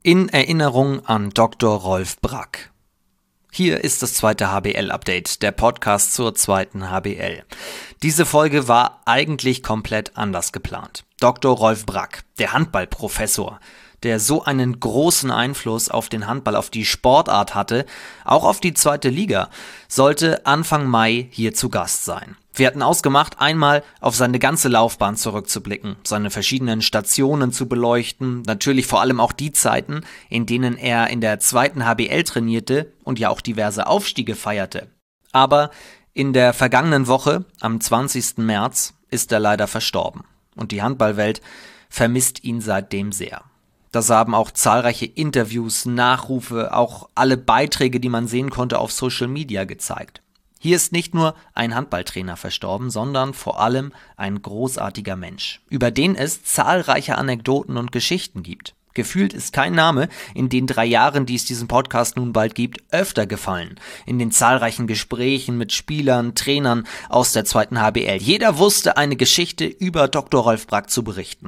In Erinnerung an Dr. Rolf Brack. Hier ist das zweite HBL-Update, der Podcast zur zweiten HBL. Diese Folge war eigentlich komplett anders geplant. Dr. Rolf Brack, der Handballprofessor, der so einen großen Einfluss auf den Handball, auf die Sportart hatte, auch auf die zweite Liga, sollte Anfang Mai hier zu Gast sein. Wir hatten ausgemacht, einmal auf seine ganze Laufbahn zurückzublicken, seine verschiedenen Stationen zu beleuchten, natürlich vor allem auch die Zeiten, in denen er in der zweiten HBL trainierte und ja auch diverse Aufstiege feierte. Aber in der vergangenen Woche, am 20. März, ist er leider verstorben und die Handballwelt vermisst ihn seitdem sehr. Das haben auch zahlreiche Interviews, Nachrufe, auch alle Beiträge, die man sehen konnte, auf Social Media gezeigt. Hier ist nicht nur ein Handballtrainer verstorben, sondern vor allem ein großartiger Mensch, über den es zahlreiche Anekdoten und Geschichten gibt. Gefühlt ist kein Name in den 3 Jahren, die es diesen Podcast nun bald gibt, öfter gefallen. In den zahlreichen Gesprächen mit Spielern, Trainern aus der zweiten HBL. Jeder wusste, eine Geschichte über Dr. Rolf Brack zu berichten.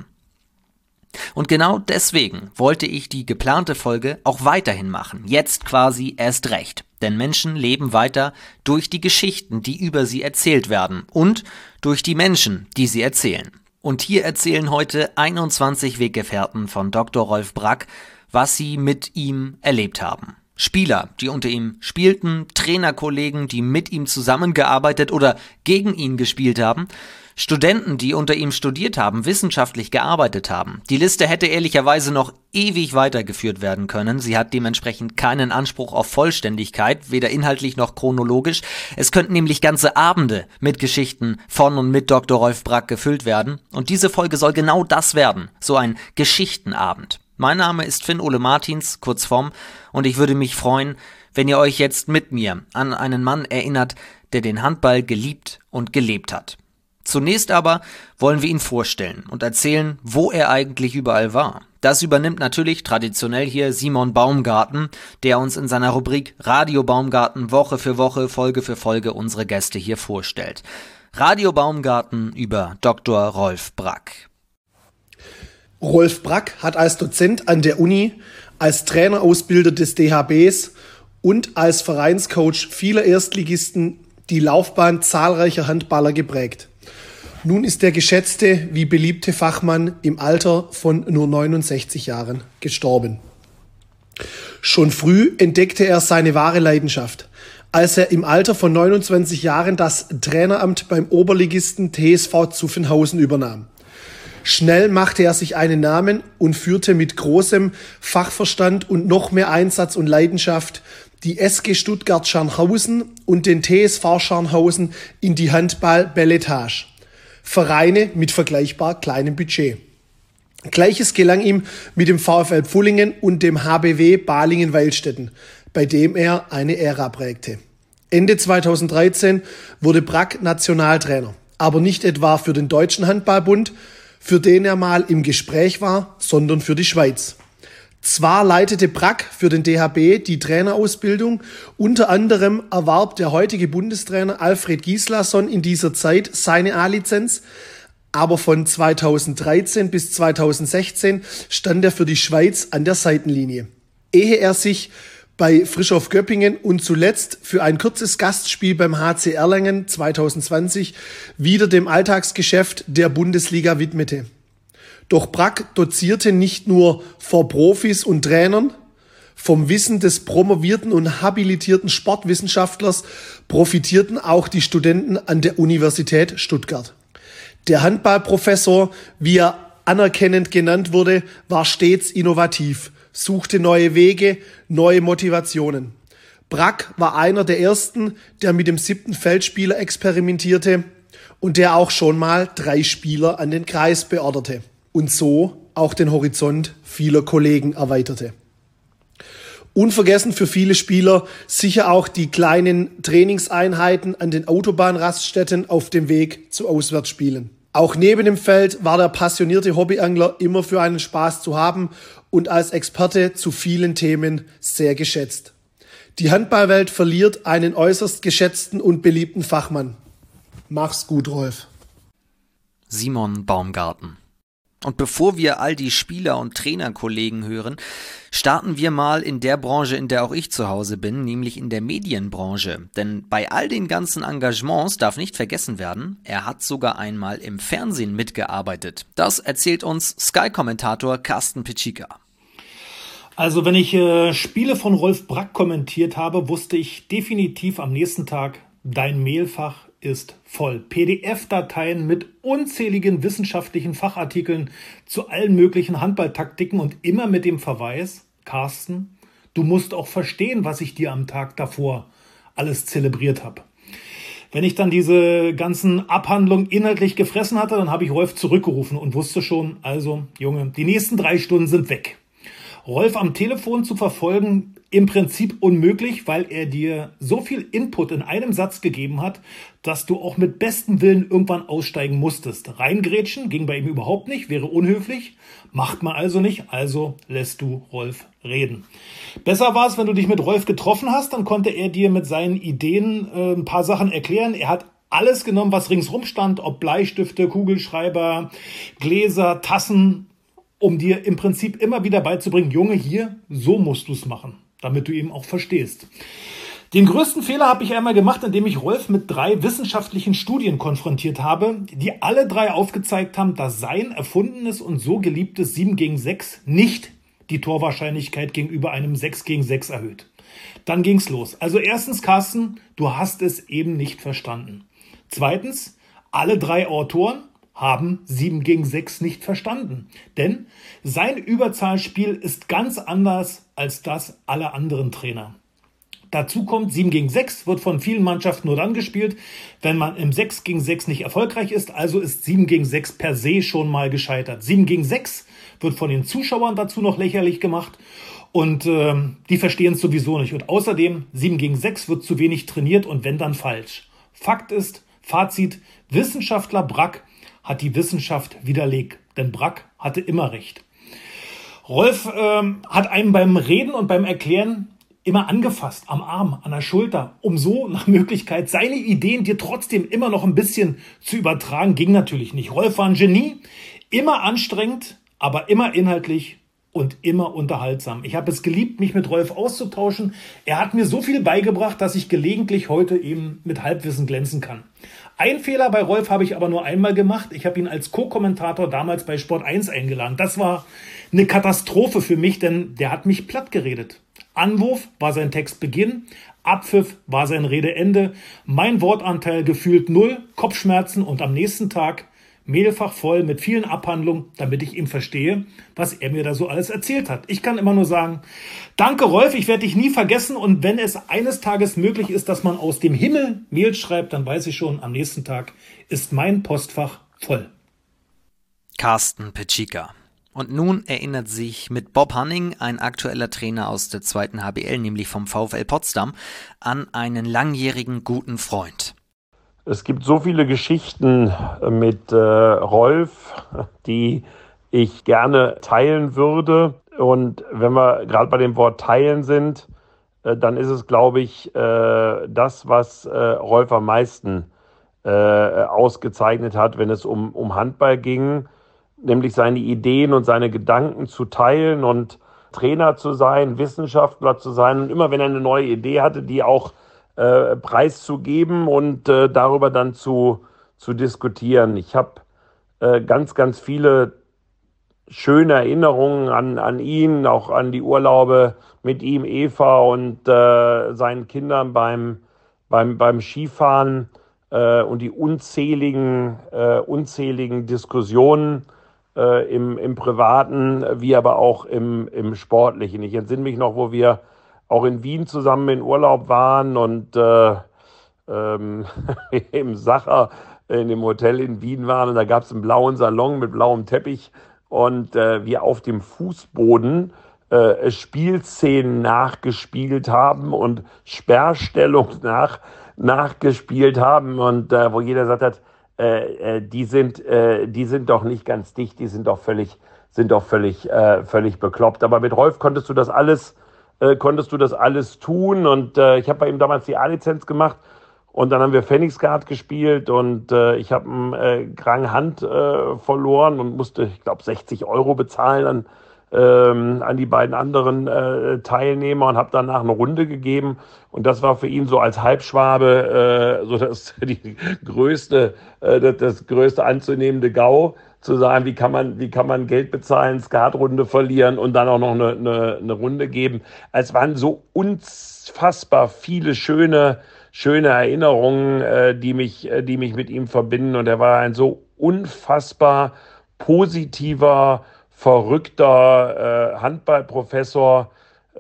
Und genau deswegen wollte ich die geplante Folge auch weiterhin machen, jetzt quasi erst recht. Denn Menschen leben weiter durch die Geschichten, die über sie erzählt werden und durch die Menschen, die sie erzählen. Und hier erzählen heute 21 Weggefährten von Dr. Rolf Brack, was sie mit ihm erlebt haben. Spieler, die unter ihm spielten, Trainerkollegen, die mit ihm zusammengearbeitet oder gegen ihn gespielt haben, Studenten, die unter ihm studiert haben, wissenschaftlich gearbeitet haben. Die Liste hätte ehrlicherweise noch ewig weitergeführt werden können. Sie hat dementsprechend keinen Anspruch auf Vollständigkeit, weder inhaltlich noch chronologisch. Es könnten nämlich ganze Abende mit Geschichten von und mit Dr. Rolf Brack gefüllt werden. Und diese Folge soll genau das werden, so ein Geschichtenabend. Mein Name ist Finn Ole Martins, kurz vorm, und ich würde mich freuen, wenn ihr euch jetzt mit mir an einen Mann erinnert, der den Handball geliebt und gelebt hat. Zunächst aber wollen wir ihn vorstellen und erzählen, wo er eigentlich überall war. Das übernimmt natürlich traditionell hier Simon Baumgarten, der uns in seiner Rubrik Radio Baumgarten Woche für Woche, Folge für Folge unsere Gäste hier vorstellt. Radio Baumgarten über Dr. Rolf Brack. Rolf Brack hat als Dozent an der Uni, als Trainerausbilder des DHBs und als Vereinscoach vieler Erstligisten die Laufbahn zahlreicher Handballer geprägt. Nun ist der geschätzte wie beliebte Fachmann im Alter von nur 69 Jahren gestorben. Schon früh entdeckte er seine wahre Leidenschaft, als er im Alter von 29 Jahren das Traineramt beim Oberligisten TSV Zuffenhausen übernahm. Schnell machte er sich einen Namen und führte mit großem Fachverstand und noch mehr Einsatz und Leidenschaft die SG Stuttgart Scharnhausen und den TSV Scharnhausen in die Handball-Belletage. Vereine mit vergleichbar kleinem Budget. Gleiches gelang ihm mit dem VfL Pfullingen und dem HBW Balingen-Weilstätten, bei dem er eine Ära prägte. Ende 2013 wurde Brack Nationaltrainer, aber nicht etwa für den Deutschen Handballbund, für den er mal im Gespräch war, sondern für die Schweiz. Zwar leitete Brack für den DHB die Trainerausbildung, unter anderem erwarb der heutige Bundestrainer Alfred Gislason in dieser Zeit seine A-Lizenz, aber von 2013 bis 2016 stand er für die Schweiz an der Seitenlinie, ehe er sich bei Frischhoff Göppingen und zuletzt für ein kurzes Gastspiel beim HC Erlangen 2020 wieder dem Alltagsgeschäft der Bundesliga widmete. Doch Brack dozierte nicht nur vor Profis und Trainern. Vom Wissen des promovierten und habilitierten Sportwissenschaftlers profitierten auch die Studenten an der Universität Stuttgart. Der Handballprofessor, wie er anerkennend genannt wurde, war stets innovativ, suchte neue Wege, neue Motivationen. Brack war einer der ersten, der mit dem 7. Feldspieler experimentierte und der auch schon mal 3 Spieler an den Kreis beorderte und so auch den Horizont vieler Kollegen erweiterte. Unvergessen für viele Spieler sicher auch die kleinen Trainingseinheiten an den Autobahnraststätten auf dem Weg zu Auswärtsspielen. Auch neben dem Feld war der passionierte Hobbyangler immer für einen Spaß zu haben und als Experte zu vielen Themen sehr geschätzt. Die Handballwelt verliert einen äußerst geschätzten und beliebten Fachmann. Mach's gut, Rolf. Simon Baumgarten. Und bevor wir all die Spieler und Trainerkollegen hören, Starten wir mal in der Branche, in der auch ich zu Hause bin, nämlich in der Medienbranche. Denn bei all den ganzen Engagements darf nicht vergessen werden, er hat sogar einmal im Fernsehen mitgearbeitet. Das erzählt uns Sky-Kommentator Carsten Piccika. Also wenn ich Spiele von Rolf Brack kommentiert habe, wusste ich definitiv am nächsten Tag, dein Mailfach ist voll. PDF-Dateien mit unzähligen wissenschaftlichen Fachartikeln zu allen möglichen Handballtaktiken und immer mit dem Verweis, Carsten, du musst auch verstehen, was ich dir am Tag davor alles zelebriert habe. Wenn ich dann diese ganzen Abhandlungen inhaltlich gefressen hatte, dann habe ich Rolf zurückgerufen und wusste schon, also Junge, die nächsten 3 Stunden sind weg. Rolf am Telefon zu verfolgen, im Prinzip unmöglich, weil er dir so viel Input in einem Satz gegeben hat, dass du auch mit bestem Willen irgendwann aussteigen musstest. Reingrätschen ging bei ihm überhaupt nicht, wäre unhöflich, macht man also nicht, also lässt du Rolf reden. Besser war es, wenn du dich mit Rolf getroffen hast, dann konnte er dir mit seinen Ideen ein paar Sachen erklären. Er hat alles genommen, was ringsrum stand, ob Bleistifte, Kugelschreiber, Gläser, Tassen, um dir im Prinzip immer wieder beizubringen, Junge, hier, so musst du es machen, damit du eben auch verstehst. Den größten Fehler habe ich einmal gemacht, indem ich Rolf mit 3 wissenschaftlichen Studien konfrontiert habe, die alle 3 aufgezeigt haben, dass sein erfundenes und so geliebtes 7 gegen 6 nicht die Torwahrscheinlichkeit gegenüber einem 6 gegen 6 erhöht. Dann ging's los. Also erstens, Carsten, du hast es eben nicht verstanden. Zweitens, alle 3 Autoren haben 7 gegen 6 nicht verstanden. Denn sein Überzahlspiel ist ganz anders als das aller anderen Trainer. Dazu kommt, 7 gegen 6 wird von vielen Mannschaften nur dann gespielt, wenn man im 6 gegen 6 nicht erfolgreich ist. Also ist 7 gegen 6 per se schon mal gescheitert. 7 gegen 6 wird von den Zuschauern dazu noch lächerlich gemacht. Und die verstehen es sowieso nicht. Und außerdem, 7 gegen 6 wird zu wenig trainiert und wenn, dann falsch. Fakt ist, Fazit, Wissenschaftler Brack hat die Wissenschaft widerlegt, denn Brack hatte immer recht. Rolf hat einem beim Reden und beim Erklären immer angefasst, am Arm, an der Schulter, um so nach Möglichkeit seine Ideen dir trotzdem immer noch ein bisschen zu übertragen, ging natürlich nicht. Rolf war ein Genie, immer anstrengend, aber immer inhaltlich und immer unterhaltsam. Ich habe es geliebt, mich mit Rolf auszutauschen. Er hat mir so viel beigebracht, dass ich gelegentlich heute eben mit Halbwissen glänzen kann. Ein Fehler bei Rolf habe ich aber nur einmal gemacht. Ich habe ihn als Co-Kommentator damals bei Sport 1 eingeladen. Das war eine Katastrophe für mich, denn der hat mich platt geredet. Anwurf war sein Textbeginn, Abpfiff war sein Redeende, mein Wortanteil gefühlt 0, Kopfschmerzen und am nächsten Tag Mailfach voll mit vielen Abhandlungen, damit ich ihm verstehe, was er mir da so alles erzählt hat. Ich kann immer nur sagen, danke Rolf, ich werde dich nie vergessen und wenn es eines Tages möglich ist, dass man aus dem Himmel Mails schreibt, dann weiß ich schon, am nächsten Tag ist mein Postfach voll. Carsten Piccika. Und nun erinnert sich mit Bob Hanning, ein aktueller Trainer aus der 2. HBL, nämlich vom VfL Potsdam, an einen langjährigen guten Freund. Es gibt so viele Geschichten mit Rolf, die ich gerne teilen würde. Und wenn wir gerade bei dem Wort teilen sind, dann ist es, glaube ich, das, was Rolf am meisten ausgezeichnet hat, wenn es um Handball ging, nämlich seine Ideen und seine Gedanken zu teilen und Trainer zu sein, Wissenschaftler zu sein. Und immer wenn er eine neue Idee hatte, die auch preiszugeben und darüber dann zu diskutieren. Ich habe ganz, ganz viele schöne Erinnerungen an ihn, auch an die Urlaube mit ihm, Eva und seinen Kindern beim Skifahren und die unzähligen Diskussionen im Privaten, wie aber auch im Sportlichen. Ich entsinne mich noch, wo wir auch in Wien zusammen in Urlaub waren und im Sacher in dem Hotel in Wien waren und da gab es einen blauen Salon mit blauem Teppich und wir auf dem Fußboden Spielszenen nachgespielt haben und Sperrstellung nachgespielt haben und wo jeder gesagt hat, die sind doch nicht ganz dicht, die sind doch völlig bekloppt. Aber mit Rolf konntest du das alles tun und ich habe bei ihm damals die A-Lizenz gemacht und dann haben wir Pfennigsgard gespielt und ich habe einen kranken Hand verloren und musste, ich glaube, 60 € bezahlen an die beiden anderen Teilnehmer und habe danach eine Runde gegeben. Und das war für ihn so als Halbschwabe so das größte anzunehmende GAU, zu sagen, wie kann man Geld bezahlen, Skatrunde verlieren und dann auch noch eine Runde geben. Es waren so unfassbar viele schöne Erinnerungen, die mich mit ihm verbinden. Und er war ein so unfassbar positiver, verrückter Handballprofessor,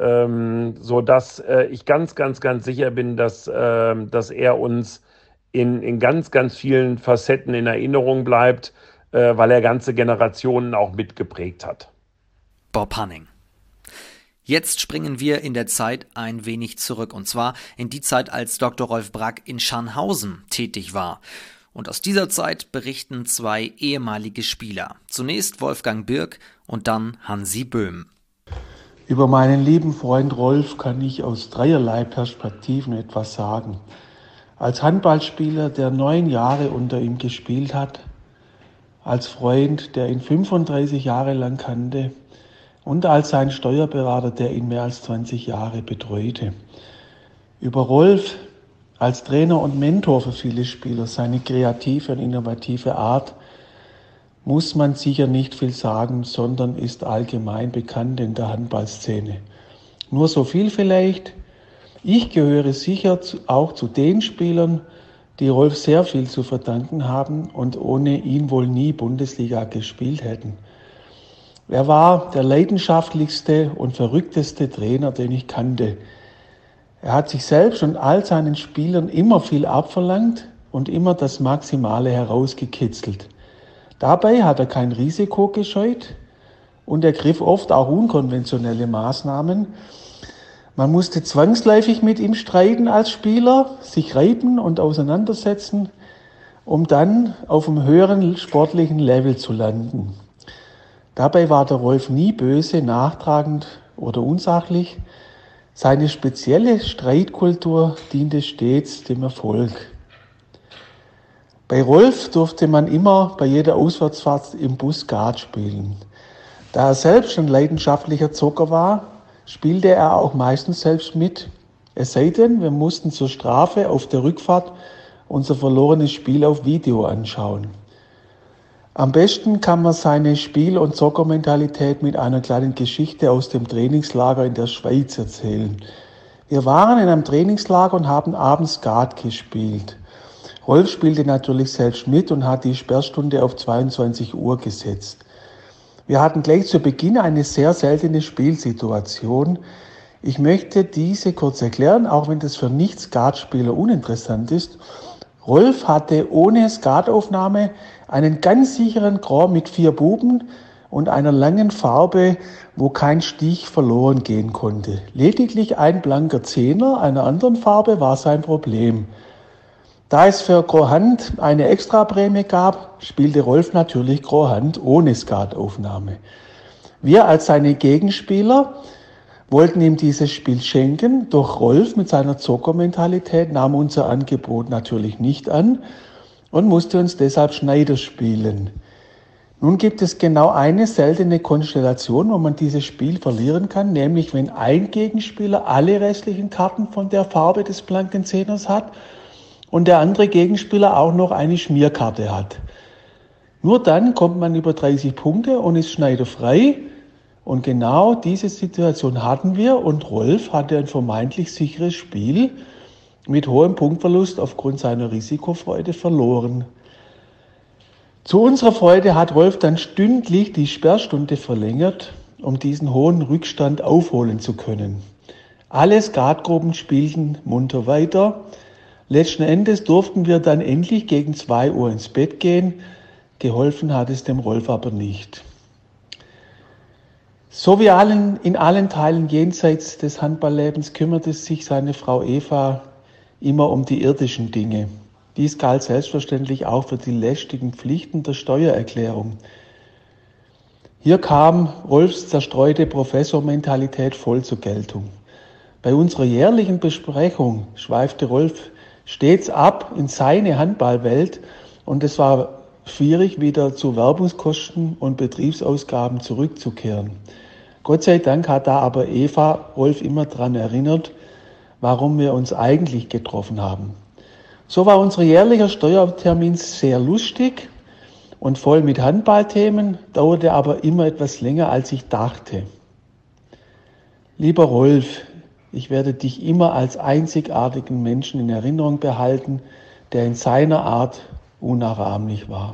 so dass ich ganz, ganz, ganz sicher bin, dass er uns in ganz, ganz vielen Facetten in Erinnerung bleibt, weil er ganze Generationen auch mitgeprägt hat. Bob Hanning. Jetzt springen wir in der Zeit ein wenig zurück, und zwar in die Zeit, als Dr. Rolf Brack in Scharnhausen tätig war. Und aus dieser Zeit berichten zwei ehemalige Spieler. Zunächst Wolfgang Birk und dann Hansi Böhm. Über meinen lieben Freund Rolf kann ich aus dreierlei Perspektiven etwas sagen. Als Handballspieler, der 9 Jahre unter ihm gespielt hat, als Freund, der ihn 35 Jahre lang kannte, und als sein Steuerberater, der ihn mehr als 20 Jahre betreute. Über Rolf als Trainer und Mentor für viele Spieler, seine kreative und innovative Art, muss man sicher nicht viel sagen, sondern ist allgemein bekannt in der Handballszene. Nur so viel vielleicht: Ich gehöre sicher auch zu den Spielern, die Rolf sehr viel zu verdanken haben und ohne ihn wohl nie Bundesliga gespielt hätten. Er war der leidenschaftlichste und verrückteste Trainer, den ich kannte. Er hat sich selbst und all seinen Spielern immer viel abverlangt und immer das Maximale herausgekitzelt. Dabei hat er kein Risiko gescheut und er griff oft auch unkonventionelle Maßnahmen. Man musste zwangsläufig mit ihm streiten als Spieler, sich reiben und auseinandersetzen, um dann auf einem höheren sportlichen Level zu landen. Dabei war der Rolf nie böse, nachtragend oder unsachlich. Seine spezielle Streitkultur diente stets dem Erfolg. Bei Rolf durfte man immer bei jeder Auswärtsfahrt im Bus Skat spielen. Da er selbst ein leidenschaftlicher Zocker war, spielte er auch meistens selbst mit. Es sei denn, wir mussten zur Strafe auf der Rückfahrt unser verlorenes Spiel auf Video anschauen. Am besten kann man seine Spiel- und Zockermentalität mit einer kleinen Geschichte aus dem Trainingslager in der Schweiz erzählen. Wir waren in einem Trainingslager und haben abends Skat gespielt. Rolf spielte natürlich selbst mit und hat die Sperrstunde auf 22 Uhr gesetzt. Wir hatten gleich zu Beginn eine sehr seltene Spielsituation. Ich möchte diese kurz erklären, auch wenn das für Nicht-Skatspieler uninteressant ist. Rolf hatte ohne Skataufnahme einen ganz sicheren Grand mit 4 Buben und einer langen Farbe, wo kein Stich verloren gehen konnte. Lediglich ein blanker Zehner einer anderen Farbe war sein Problem. Da es für Grand Hand eine Extraprämie gab, spielte Rolf natürlich Grand Hand ohne Skataufnahme. Wir als seine Gegenspieler wollten ihm dieses Spiel schenken, doch Rolf mit seiner Zockermentalität nahm unser Angebot natürlich nicht an und musste uns deshalb Schneider spielen. Nun gibt es genau eine seltene Konstellation, wo man dieses Spiel verlieren kann, nämlich wenn ein Gegenspieler alle restlichen Karten von der Farbe des blanken Zehners hat und der andere Gegenspieler auch noch eine Schmierkarte hat. Nur dann kommt man über 30 Punkte und ist schneiderfrei. Und genau diese Situation hatten wir und Rolf hatte ein vermeintlich sicheres Spiel mit hohem Punktverlust aufgrund seiner Risikofreude verloren. Zu unserer Freude hat Rolf dann stündlich die Sperrstunde verlängert, um diesen hohen Rückstand aufholen zu können. Alle Skatgruppen spielten munter weiter. Letzten Endes durften wir dann endlich gegen 2 Uhr ins Bett gehen. Geholfen hat es dem Rolf aber nicht. So wie in allen Teilen jenseits des Handballlebens kümmerte sich seine Frau Eva immer um die irdischen Dinge. Dies galt selbstverständlich auch für die lästigen Pflichten der Steuererklärung. Hier kam Rolfs zerstreute Professormentalität voll zur Geltung. Bei unserer jährlichen Besprechung schweifte Rolf stets ab in seine Handballwelt und es war schwierig, wieder zu Werbungskosten und Betriebsausgaben zurückzukehren. Gott sei Dank hat da aber Eva Rolf immer daran erinnert, warum wir uns eigentlich getroffen haben. So war unser jährlicher Steuertermin sehr lustig und voll mit Handballthemen, dauerte aber immer etwas länger, als ich dachte. Lieber Rolf, ich werde dich immer als einzigartigen Menschen in Erinnerung behalten, der in seiner Art unnachahmlich war.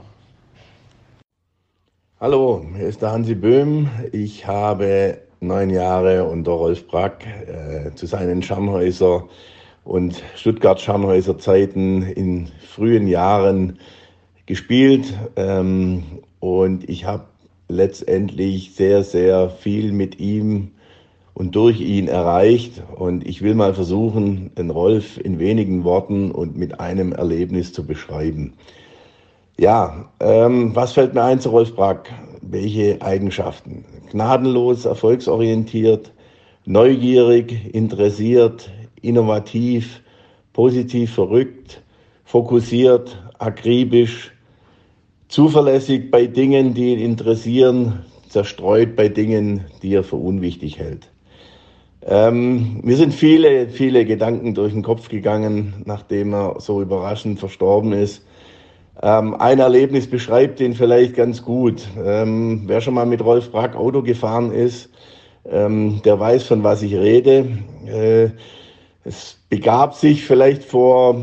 Hallo, hier ist der Hansi Böhm. Ich habe 9 Jahre unter Rolf Brack zu seinen Scharnhäuser und Stuttgart-Scharnhäuser Zeiten in frühen Jahren gespielt. Und ich habe letztendlich sehr, sehr viel mit ihm und durch ihn erreicht. Und ich will mal versuchen, den Rolf in wenigen Worten und mit einem Erlebnis zu beschreiben. Ja, was fällt mir ein zu Rolf Brack? Welche Eigenschaften? Gnadenlos, erfolgsorientiert, neugierig, interessiert, innovativ, positiv verrückt, fokussiert, akribisch, zuverlässig bei Dingen, die ihn interessieren, zerstreut bei Dingen, die er für unwichtig hält. Mir sind viele, viele Gedanken durch den Kopf gegangen, nachdem er so überraschend verstorben ist. Ein Erlebnis beschreibt ihn vielleicht ganz gut. Wer schon mal mit Rolf Brack Auto gefahren ist, der weiß, von was ich rede. Es begab sich vielleicht vor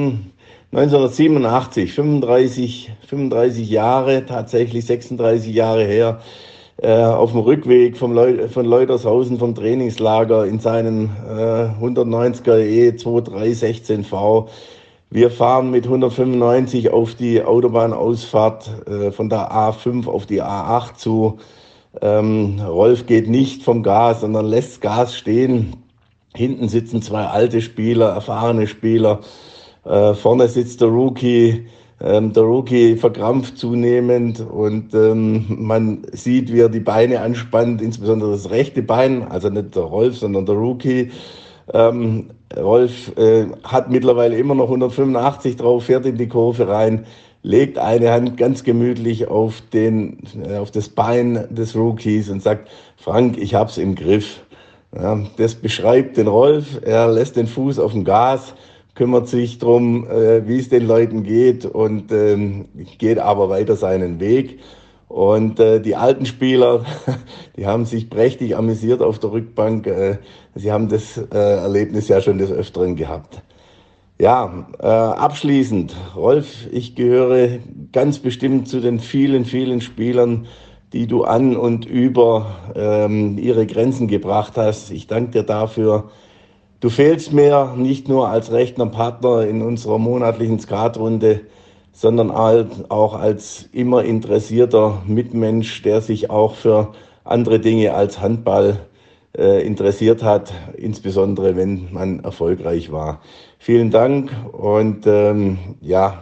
1987, 35 Jahre, tatsächlich 36 Jahre her, auf dem Rückweg von Leutershausen vom Trainingslager in seinen 190er E2316V. Wir fahren mit 195 auf die Autobahnausfahrt von der A5 auf die A8 zu. Rolf geht nicht vom Gas, sondern lässt Gas stehen. Hinten sitzen 2 alte Spieler, erfahrene Spieler. Vorne sitzt der Rookie. Der Rookie verkrampft zunehmend und man sieht, wie er die Beine anspannt, insbesondere das rechte Bein, also nicht der Rolf, sondern der Rookie. Rolf hat mittlerweile immer noch 185 drauf, fährt in die Kurve rein, legt eine Hand ganz gemütlich auf das Bein des Rookies und sagt: Frank, ich hab's im Griff. Ja, das beschreibt den Rolf. Er lässt den Fuß auf dem Gas, kümmert sich drum, wie es den Leuten geht und geht aber weiter seinen Weg. Und die alten Spieler, die haben sich prächtig amüsiert auf der Rückbank. Sie haben das Erlebnis ja schon des Öfteren gehabt. Ja, abschließend, Rolf, ich gehöre ganz bestimmt zu den vielen, vielen Spielern, die du an und über ihre Grenzen gebracht hast. Ich danke dir dafür. Du fehlst mir nicht nur als rechter Partner in unserer monatlichen Skatrunde, sondern auch als immer interessierter Mitmensch, der sich auch für andere Dinge als Handball interessiert hat, insbesondere wenn man erfolgreich war. Vielen Dank und der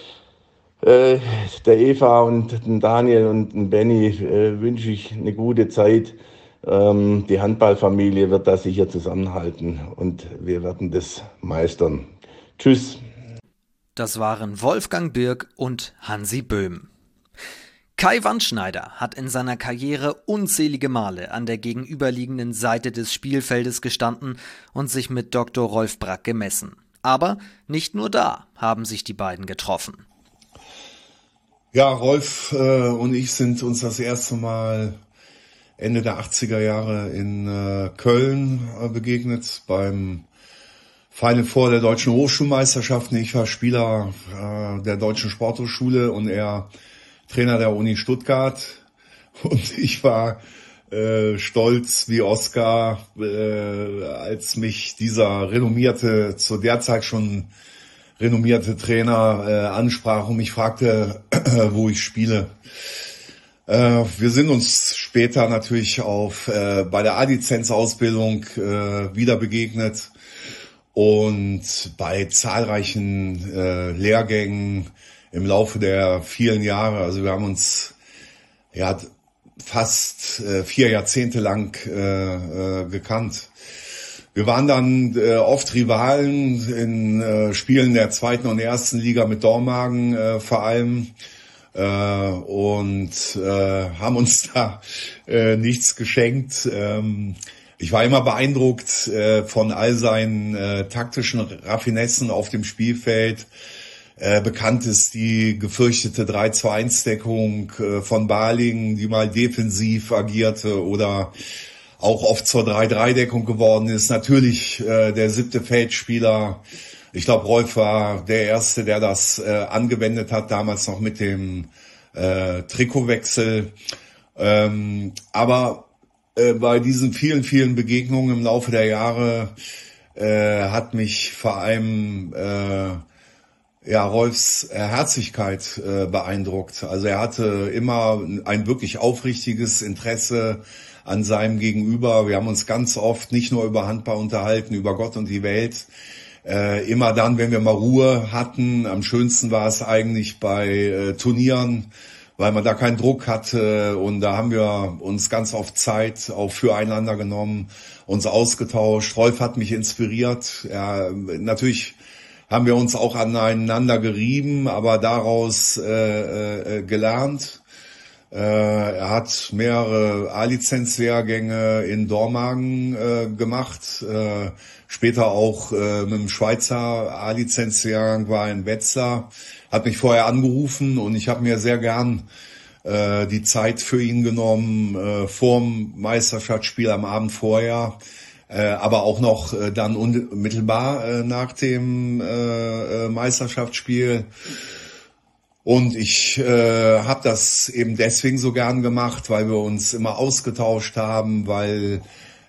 Eva und den Daniel und den Benny wünsche ich eine gute Zeit. Die Handballfamilie wird da sicher zusammenhalten und wir werden das meistern. Tschüss. Das waren Wolfgang Birk und Hansi Böhm. Kai Wandschneider hat in seiner Karriere unzählige Male an der gegenüberliegenden Seite des Spielfeldes gestanden und sich mit Dr. Rolf Brack gemessen. Aber nicht nur da haben sich die beiden getroffen. Ja, Rolf und ich sind uns das erste Mal Ende der 80er Jahre in Köln begegnet beim Final Four der Deutschen Hochschulmeisterschaften. Ich war Spieler der Deutschen Sporthochschule und er Trainer der Uni Stuttgart. Und ich war stolz wie Oscar, als mich dieser zu der Zeit schon renommierte Trainer ansprach und mich fragte, wo ich spiele. Wir sind uns später natürlich bei der A-Lizenz-Ausbildung wieder begegnet und bei zahlreichen Lehrgängen im Laufe der vielen Jahre. Also wir haben uns fast 4 Jahrzehnte lang gekannt. Wir waren dann oft Rivalen in Spielen der 2. und 1. Liga mit Dormagen vor allem. und haben uns da nichts geschenkt. Ich war immer beeindruckt von all seinen taktischen Raffinessen auf dem Spielfeld. Bekannt ist die gefürchtete 3-2-1-Deckung von Balingen, die mal defensiv agierte oder auch oft zur 3-3-Deckung geworden ist. Natürlich der 7. Feldspieler. Ich glaube, Rolf war der Erste, der das angewendet hat, damals noch mit dem Trikotwechsel. Aber bei diesen vielen, vielen Begegnungen im Laufe der Jahre hat mich vor allem Rolfs Herzlichkeit beeindruckt. Also er hatte immer ein wirklich aufrichtiges Interesse an seinem Gegenüber. Wir haben uns ganz oft nicht nur über Handball unterhalten, über Gott und die Welt. Immer dann, wenn wir mal Ruhe hatten. Am schönsten war es eigentlich bei Turnieren, weil man da keinen Druck hatte. Und da haben wir uns ganz oft Zeit auch füreinander genommen, uns ausgetauscht. Rolf hat mich inspiriert. Natürlich haben wir uns auch aneinander gerieben, aber daraus gelernt. Er hat mehrere A-Lizenz-Lehrgänge in Dormagen gemacht. Später auch mit dem Schweizer A-Lizenz-Lehrgang war in Wetzlar. Hat mich vorher angerufen und ich habe mir sehr gern die Zeit für ihn genommen, vorm Meisterschaftsspiel am Abend vorher. Aber auch noch dann unmittelbar nach dem Meisterschaftsspiel. Und ich habe das eben deswegen so gern gemacht, weil wir uns immer ausgetauscht haben, weil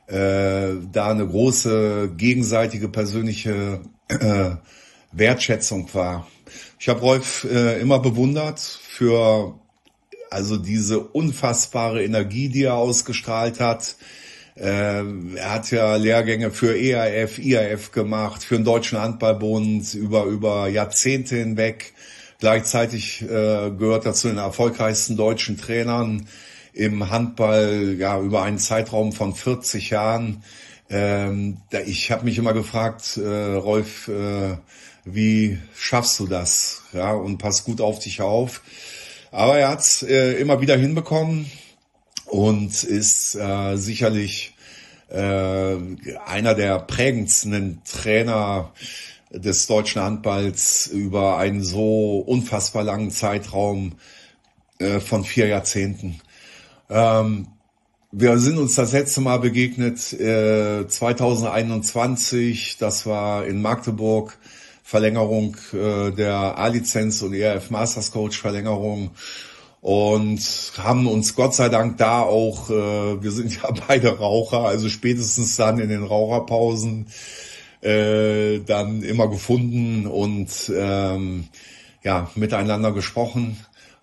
da eine große gegenseitige persönliche Wertschätzung war. Ich habe Rolf immer bewundert für also diese unfassbare Energie, die er ausgestrahlt hat. Er hat ja Lehrgänge für EAF, IAF gemacht, für den Deutschen Handballbund über Jahrzehnte hinweg. Gleichzeitig gehört er zu den erfolgreichsten deutschen Trainern im Handball, ja, über einen Zeitraum von 40 Jahren. Ich habe mich immer gefragt, Rolf, wie schaffst du das? Ja, und pass gut auf dich auf. Aber er hat es immer wieder hinbekommen. Und ist sicherlich einer der prägendsten Trainer des deutschen Handballs über einen so unfassbar langen Zeitraum von 4 Jahrzehnten. Wir sind uns das letzte Mal begegnet 2021, das war in Magdeburg, Verlängerung der A-Lizenz und ERF Masters Coach Verlängerung. Und haben uns Gott sei Dank da auch, wir sind ja beide Raucher, also spätestens dann in den Raucherpausen dann immer gefunden und miteinander gesprochen.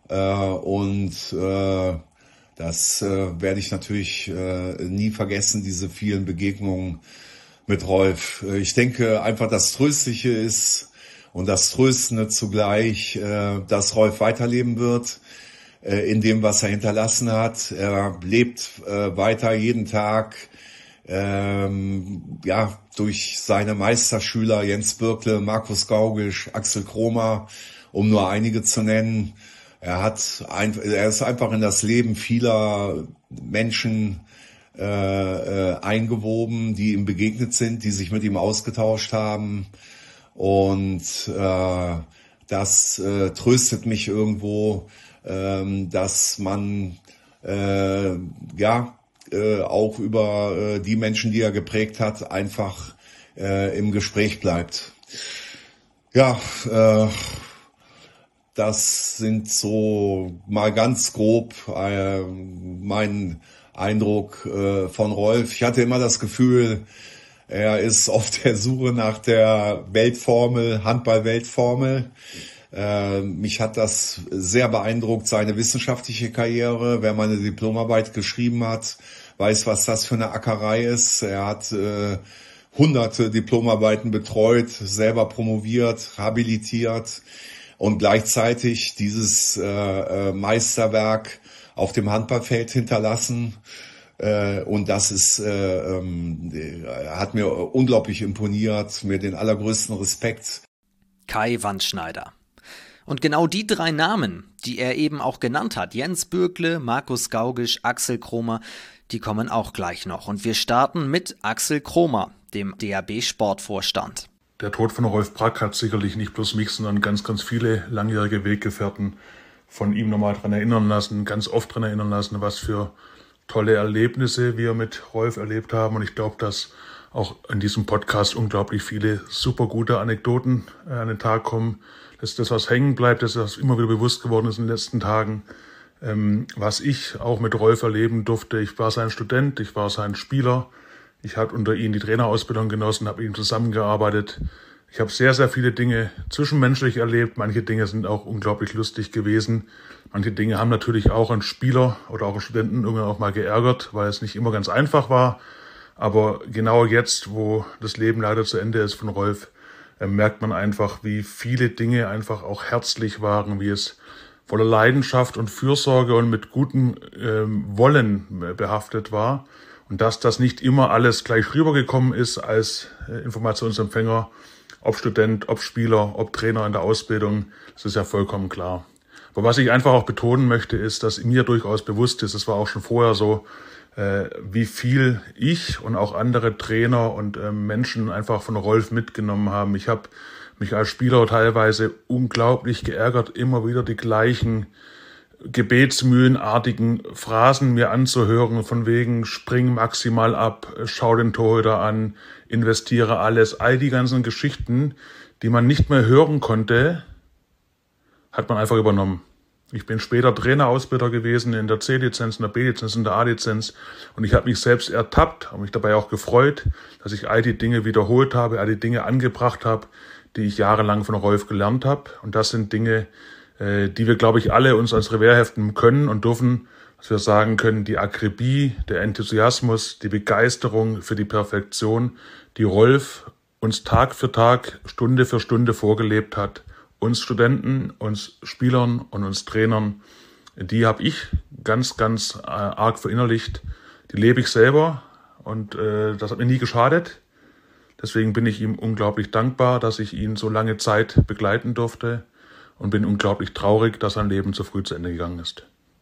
Das werde ich natürlich nie vergessen, diese vielen Begegnungen mit Rolf. Ich denke einfach, das Tröstliche ist und das Tröstende zugleich, dass Rolf weiterleben wird in dem, was er hinterlassen hat. Er lebt weiter jeden Tag, durch seine Meisterschüler Jens Birkle, Markus Gaugisch, Axel Kromer, um nur einige zu nennen. Er ist einfach in das Leben vieler Menschen eingewoben, die ihm begegnet sind, die sich mit ihm ausgetauscht haben. Und das tröstet mich irgendwo, dass man auch über die Menschen, die er geprägt hat, einfach im Gespräch bleibt. Ja, das sind so mal ganz grob mein Eindruck von Rolf. Ich hatte immer das Gefühl, er ist auf der Suche nach der Weltformel, Handball-Weltformel. Mich hat das sehr beeindruckt, seine wissenschaftliche Karriere. Wer meine Diplomarbeit geschrieben hat, weiß, was das für eine Ackerei ist. Er hat hunderte Diplomarbeiten betreut, selber promoviert, habilitiert und gleichzeitig dieses Meisterwerk auf dem Handballfeld hinterlassen. Und das ist, hat mir unglaublich imponiert, mir den allergrößten Respekt. Kai Wandschneider. Und genau die 3 Namen, die er eben auch genannt hat, Jens Bürkle, Markus Gaugisch, Axel Kromer, die kommen auch gleich noch. Und wir starten mit Axel Kromer, dem DHB-Sportvorstand. Der Tod von Rolf Brack hat sicherlich nicht bloß mich, sondern ganz, ganz viele langjährige Weggefährten von ihm nochmal dran erinnern lassen, ganz oft dran erinnern lassen, was für tolle Erlebnisse wir mit Rolf erlebt haben. Und ich glaube, dass auch in diesem Podcast unglaublich viele super gute Anekdoten an den Tag kommen. Das ist das, was hängen bleibt, das ist, was immer wieder bewusst geworden ist in den letzten Tagen, was ich auch mit Rolf erleben durfte. Ich war sein Student, ich war sein Spieler. Ich habe unter ihm die Trainerausbildung genossen, habe mit ihm zusammengearbeitet. Ich habe sehr, sehr viele Dinge zwischenmenschlich erlebt. Manche Dinge sind auch unglaublich lustig gewesen. Manche Dinge haben natürlich auch einen Spieler oder auch einen Studenten irgendwann auch mal geärgert, weil es nicht immer ganz einfach war. Aber genau jetzt, wo das Leben leider zu Ende ist von Rolf, merkt man einfach, wie viele Dinge einfach auch herzlich waren, wie es voller Leidenschaft und Fürsorge und mit gutem Wollen behaftet war. Und dass das nicht immer alles gleich rübergekommen ist als Informationsempfänger, ob Student, ob Spieler, ob Trainer in der Ausbildung, das ist ja vollkommen klar. Aber was ich einfach auch betonen möchte, ist, dass mir durchaus bewusst ist, das war auch schon vorher so, wie viel ich und auch andere Trainer und Menschen einfach von Rolf mitgenommen haben. Ich habe mich als Spieler teilweise unglaublich geärgert, immer wieder die gleichen gebetsmühlenartigen Phrasen mir anzuhören, von wegen spring maximal ab, schau den Torhüter an, investiere alles. All die ganzen Geschichten, die man nicht mehr hören konnte, hat man einfach übernommen. Ich bin später Trainerausbilder gewesen in der C-Lizenz, in der B-Lizenz, in der A-Lizenz und ich habe mich selbst ertappt und mich dabei auch gefreut, dass ich all die Dinge wiederholt habe, all die Dinge angebracht habe, die ich jahrelang von Rolf gelernt habe. Und das sind Dinge, die wir, glaube ich, alle uns als Revers heften können und dürfen, dass wir sagen können, die Akribie, der Enthusiasmus, die Begeisterung für die Perfektion, die Rolf uns Tag für Tag, Stunde für Stunde vorgelebt hat, uns Studenten, uns Spielern und uns Trainern, die habe ich ganz, ganz arg verinnerlicht. Die lebe ich selber und das hat mir nie geschadet. Deswegen bin ich ihm unglaublich dankbar, dass ich ihn so lange Zeit begleiten durfte und bin unglaublich traurig, dass sein Leben zu früh zu Ende gegangen ist.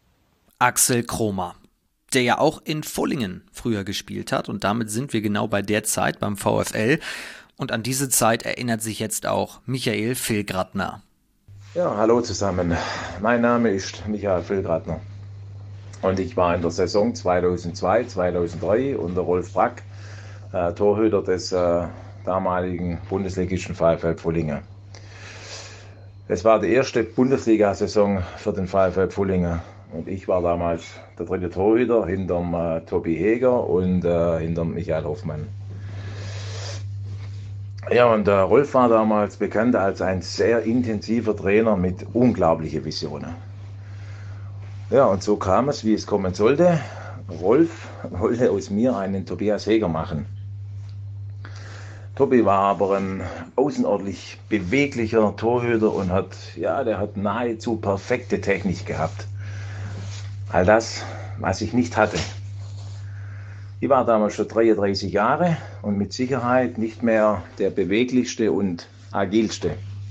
Axel Kromer, der ja auch in Vollingen früher gespielt hat und damit sind wir genau bei der Zeit beim VfL. Und an diese Zeit erinnert sich jetzt auch Michael Vilgratner. Ja, hallo zusammen. Mein Name ist Michael Vilgratner und ich war in der Saison 2002/2003 unter Rolf Brack Torhüter des damaligen Bundesligisten VfL Vollingen. Es war die erste Bundesliga-Saison für den VfL Vollingen und ich war damals der 3. Torhüter hinterm Tobi Heger und hinterm Michael Hoffmann. Ja, und Rolf war damals bekannt als ein sehr intensiver Trainer mit unglaublichen Visionen. Ja, und so kam es, wie es kommen sollte. Rolf wollte aus mir einen Tobias Heger machen. Tobi war aber ein außerordentlich beweglicher Torhüter und der hat nahezu perfekte Technik gehabt. All das, was ich nicht hatte. Ich war damals schon 33 Jahre und mit Sicherheit nicht mehr der beweglichste und agilste.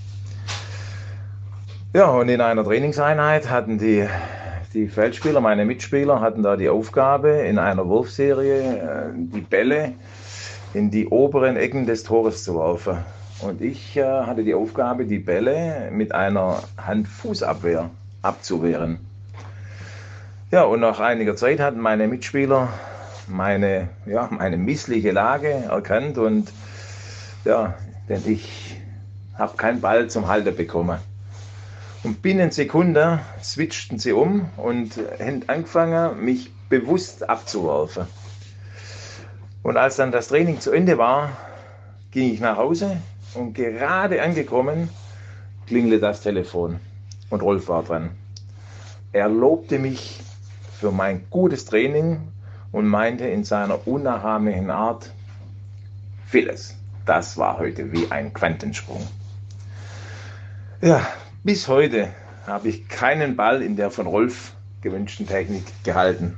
Ja, und in einer Trainingseinheit hatten die Feldspieler, meine Mitspieler, hatten da die Aufgabe, in einer Wurfserie die Bälle in die oberen Ecken des Tores zu werfen. Und ich hatte die Aufgabe, die Bälle mit einer Hand-Fuß-Abwehr abzuwehren. Ja, und nach einiger Zeit hatten meine Mitspieler meine missliche Lage erkannt und denn ich habe keinen Ball zum Halten bekommen. Und binnen Sekunde switchten sie um und haben angefangen, mich bewusst abzuwerfen. Und als dann das Training zu Ende war, ging ich nach Hause und gerade angekommen, klingelte das Telefon und Rolf war dran. Er lobte mich für mein gutes Training und meinte in seiner unnachahmlichen Art, Phyllis, das war heute wie ein Quantensprung. Ja, bis heute habe ich keinen Ball in der von Rolf gewünschten Technik gehalten.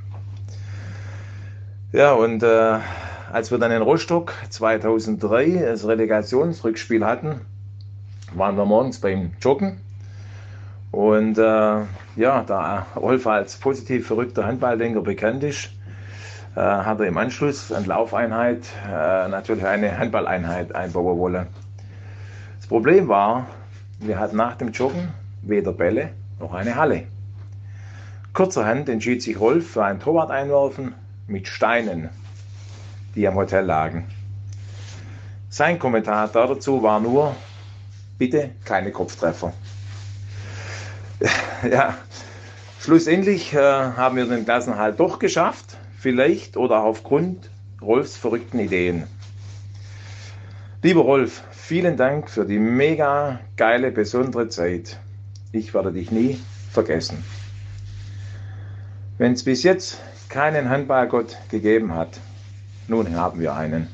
Ja, und als wir dann in Rostock 2003 das Relegationsrückspiel hatten, waren wir morgens beim Joggen Und da Rolf als positiv verrückter Handballdenker bekannt ist, hat er im Anschluss an Laufeinheit natürlich eine Handballeinheit einbauen wollen. Das Problem war, wir hatten nach dem Joggen weder Bälle noch eine Halle. Kurzerhand entschied sich Rolf für ein Torwart-Einwerfen mit Steinen, die am Hotel lagen. Sein Kommentar dazu war nur: bitte keine Kopftreffer. Ja, schlussendlich haben wir den Klassenerhalt doch geschafft, vielleicht oder auch aufgrund Rolfs verrückten Ideen. Lieber Rolf, vielen Dank für die mega geile, besondere Zeit. Ich werde dich nie vergessen. Wenn es bis jetzt keinen Handballgott gegeben hat, nun haben wir einen.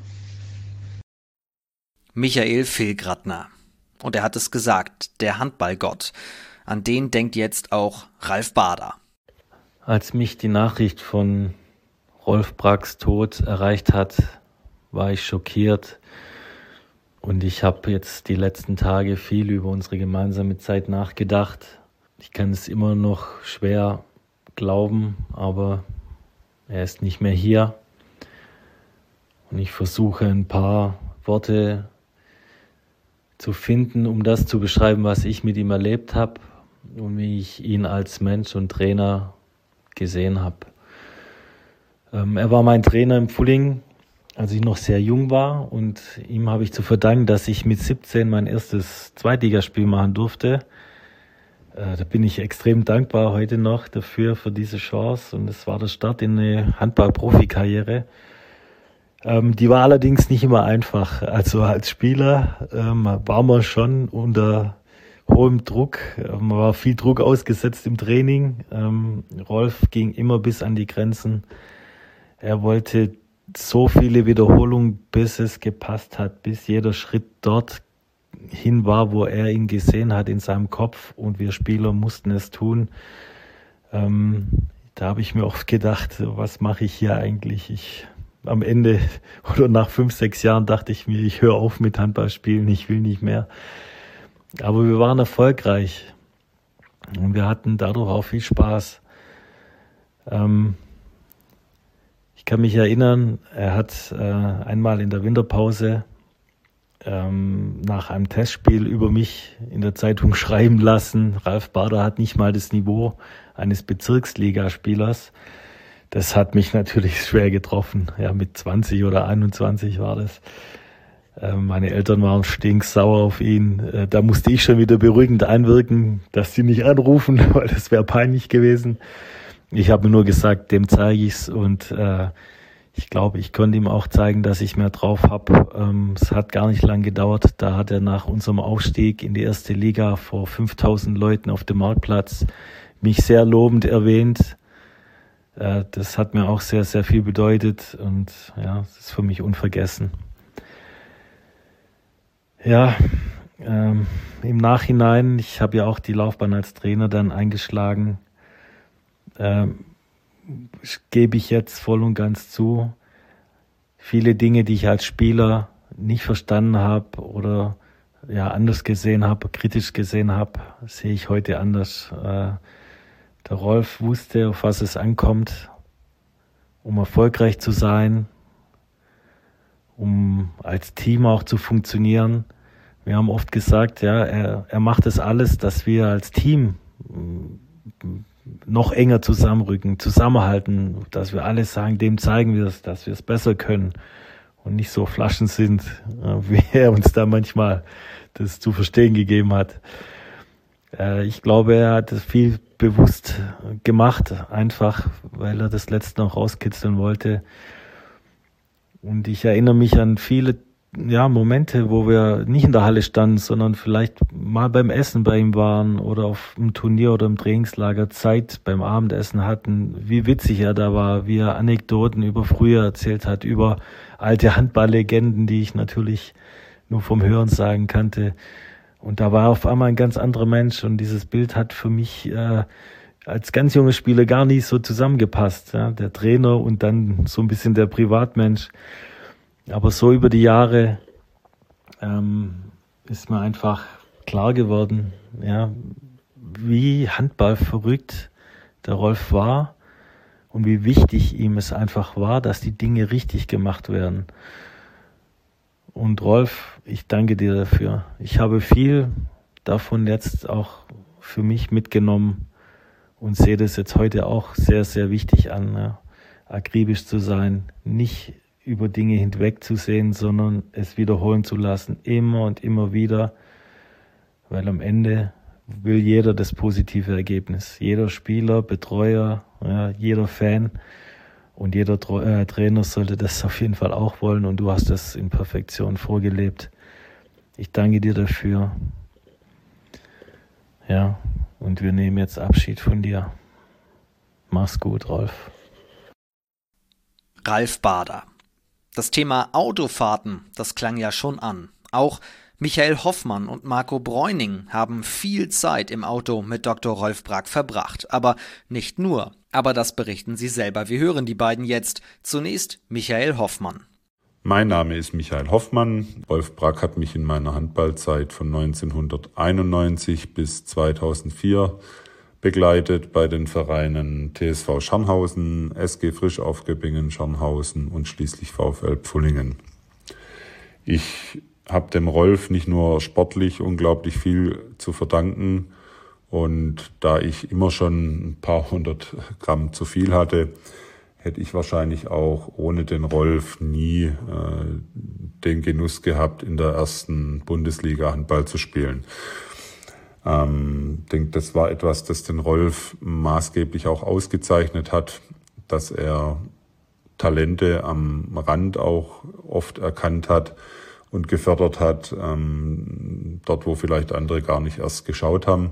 Michael Fehlgratner. Und er hat es gesagt, der Handballgott. An den denkt jetzt auch Ralf Bader. Als mich die Nachricht von Rolf Bracks Tod erreicht hat, war ich schockiert. Und ich habe jetzt die letzten Tage viel über unsere gemeinsame Zeit nachgedacht. Ich kann es immer noch schwer glauben, aber er ist nicht mehr hier. Und ich versuche ein paar Worte zu finden, um das zu beschreiben, was ich mit ihm erlebt habe und wie ich ihn als Mensch und Trainer gesehen habe. Er war mein Trainer im Pfulling, als ich noch sehr jung war, und ihm habe ich zu verdanken, dass ich mit 17 mein erstes Zweitligaspiel machen durfte. Da bin ich extrem dankbar heute noch dafür, für diese Chance, und es war der Start in eine Handball-Profikarriere. Die war allerdings nicht immer einfach. Also als Spieler war man schon unter hohem Druck. Man war viel Druck ausgesetzt im Training. Rolf ging immer bis an die Grenzen. Er wollte so viele Wiederholungen, bis es gepasst hat, bis jeder Schritt dort hin war, wo er ihn gesehen hat in seinem Kopf, und wir Spieler mussten es tun. Da habe ich mir oft gedacht, was mache ich hier eigentlich? Am Ende oder nach 5, 6 Jahren dachte ich mir, ich höre auf mit Handballspielen, ich will nicht mehr. Aber wir waren erfolgreich und wir hatten dadurch auch viel Spaß. Ich kann mich erinnern, er hat einmal in der Winterpause nach einem Testspiel über mich in der Zeitung schreiben lassen, Ralf Bader hat nicht mal das Niveau eines Bezirksligaspielers. Das hat mich natürlich schwer getroffen. Ja, mit 20 oder 21 war das. Meine Eltern waren stinksauer auf ihn. Da musste ich schon wieder beruhigend einwirken, dass sie nicht anrufen, weil das wäre peinlich gewesen. Ich habe mir nur gesagt, dem zeige ich's, und ich glaube, ich konnte ihm auch zeigen, dass ich mehr drauf habe. Es hat gar nicht lang gedauert. Da hat er nach unserem Aufstieg in die erste Liga vor 5000 Leuten auf dem Marktplatz mich sehr lobend erwähnt. Das hat mir auch sehr, sehr viel bedeutet, und ja, das ist für mich unvergessen. Ja, im Nachhinein, ich habe ja auch die Laufbahn als Trainer dann eingeschlagen, gebe ich jetzt voll und ganz zu. Viele Dinge, die ich als Spieler nicht verstanden habe oder ja anders gesehen habe, kritisch gesehen habe, sehe ich heute anders. Der Rolf wusste, auf was es ankommt, um erfolgreich zu sein, um als Team auch zu funktionieren. Wir haben oft gesagt, ja, er macht das alles, dass wir als Team noch enger zusammenrücken, zusammenhalten, dass wir alle sagen, dem zeigen wir es, dass wir es besser können und nicht so Flaschen sind, wie er uns da manchmal das zu verstehen gegeben hat. Ich glaube, er hat es viel bewusst gemacht, einfach weil er das Letzte noch rauskitzeln wollte. Und ich erinnere mich an viele Momente, wo wir nicht in der Halle standen, sondern vielleicht mal beim Essen bei ihm waren oder auf einem Turnier oder im Trainingslager Zeit beim Abendessen hatten, wie witzig er da war, wie er Anekdoten über früher erzählt hat, über alte Handballlegenden, die ich natürlich nur vom Hörensagen kannte. Und da war auf einmal ein ganz anderer Mensch, und dieses Bild hat für mich als ganz junger Spieler gar nicht so zusammengepasst. Ja? Der Trainer und dann so ein bisschen der Privatmensch. Aber so über die Jahre ist mir einfach klar geworden, ja, wie Handball verrückt der Rolf war und wie wichtig ihm es einfach war, dass die Dinge richtig gemacht werden. Und Rolf, ich danke dir dafür. Ich habe viel davon jetzt auch für mich mitgenommen und sehe das jetzt heute auch sehr, sehr wichtig an, ne? Akribisch zu sein, nicht über Dinge hinwegzusehen, sondern es wiederholen zu lassen, immer und immer wieder, weil am Ende will jeder das positive Ergebnis. Jeder Spieler, Betreuer, ja, jeder Fan und jeder Trainer sollte das auf jeden Fall auch wollen und du hast das in Perfektion vorgelebt. Ich danke dir dafür. Ja, und wir nehmen jetzt Abschied von dir. Mach's gut, Rolf. Ralf Bader. Das Thema Autofahrten, das klang ja schon an. Auch Michael Hoffmann und Marco Bräuning haben viel Zeit im Auto mit Dr. Rolf Brack verbracht. Aber nicht nur. Aber das berichten sie selber. Wir hören die beiden jetzt. Zunächst Michael Hoffmann. Mein Name ist Michael Hoffmann. Rolf Brack hat mich in meiner Handballzeit von 1991 bis 2004 begleitet bei den Vereinen TSV Scharnhausen, SG Frischauf-Göppingen Scharnhausen und schließlich VfL Pfullingen. Ich habe dem Rolf nicht nur sportlich unglaublich viel zu verdanken und da ich immer schon ein paar 100 Gramm zu viel hatte, hätte ich wahrscheinlich auch ohne den Rolf nie den Genuss gehabt, in der ersten Bundesliga Handball zu spielen. Ich denke, das war etwas, das den Rolf maßgeblich auch ausgezeichnet hat, dass er Talente am Rand auch oft erkannt hat und gefördert hat, dort wo vielleicht andere gar nicht erst geschaut haben.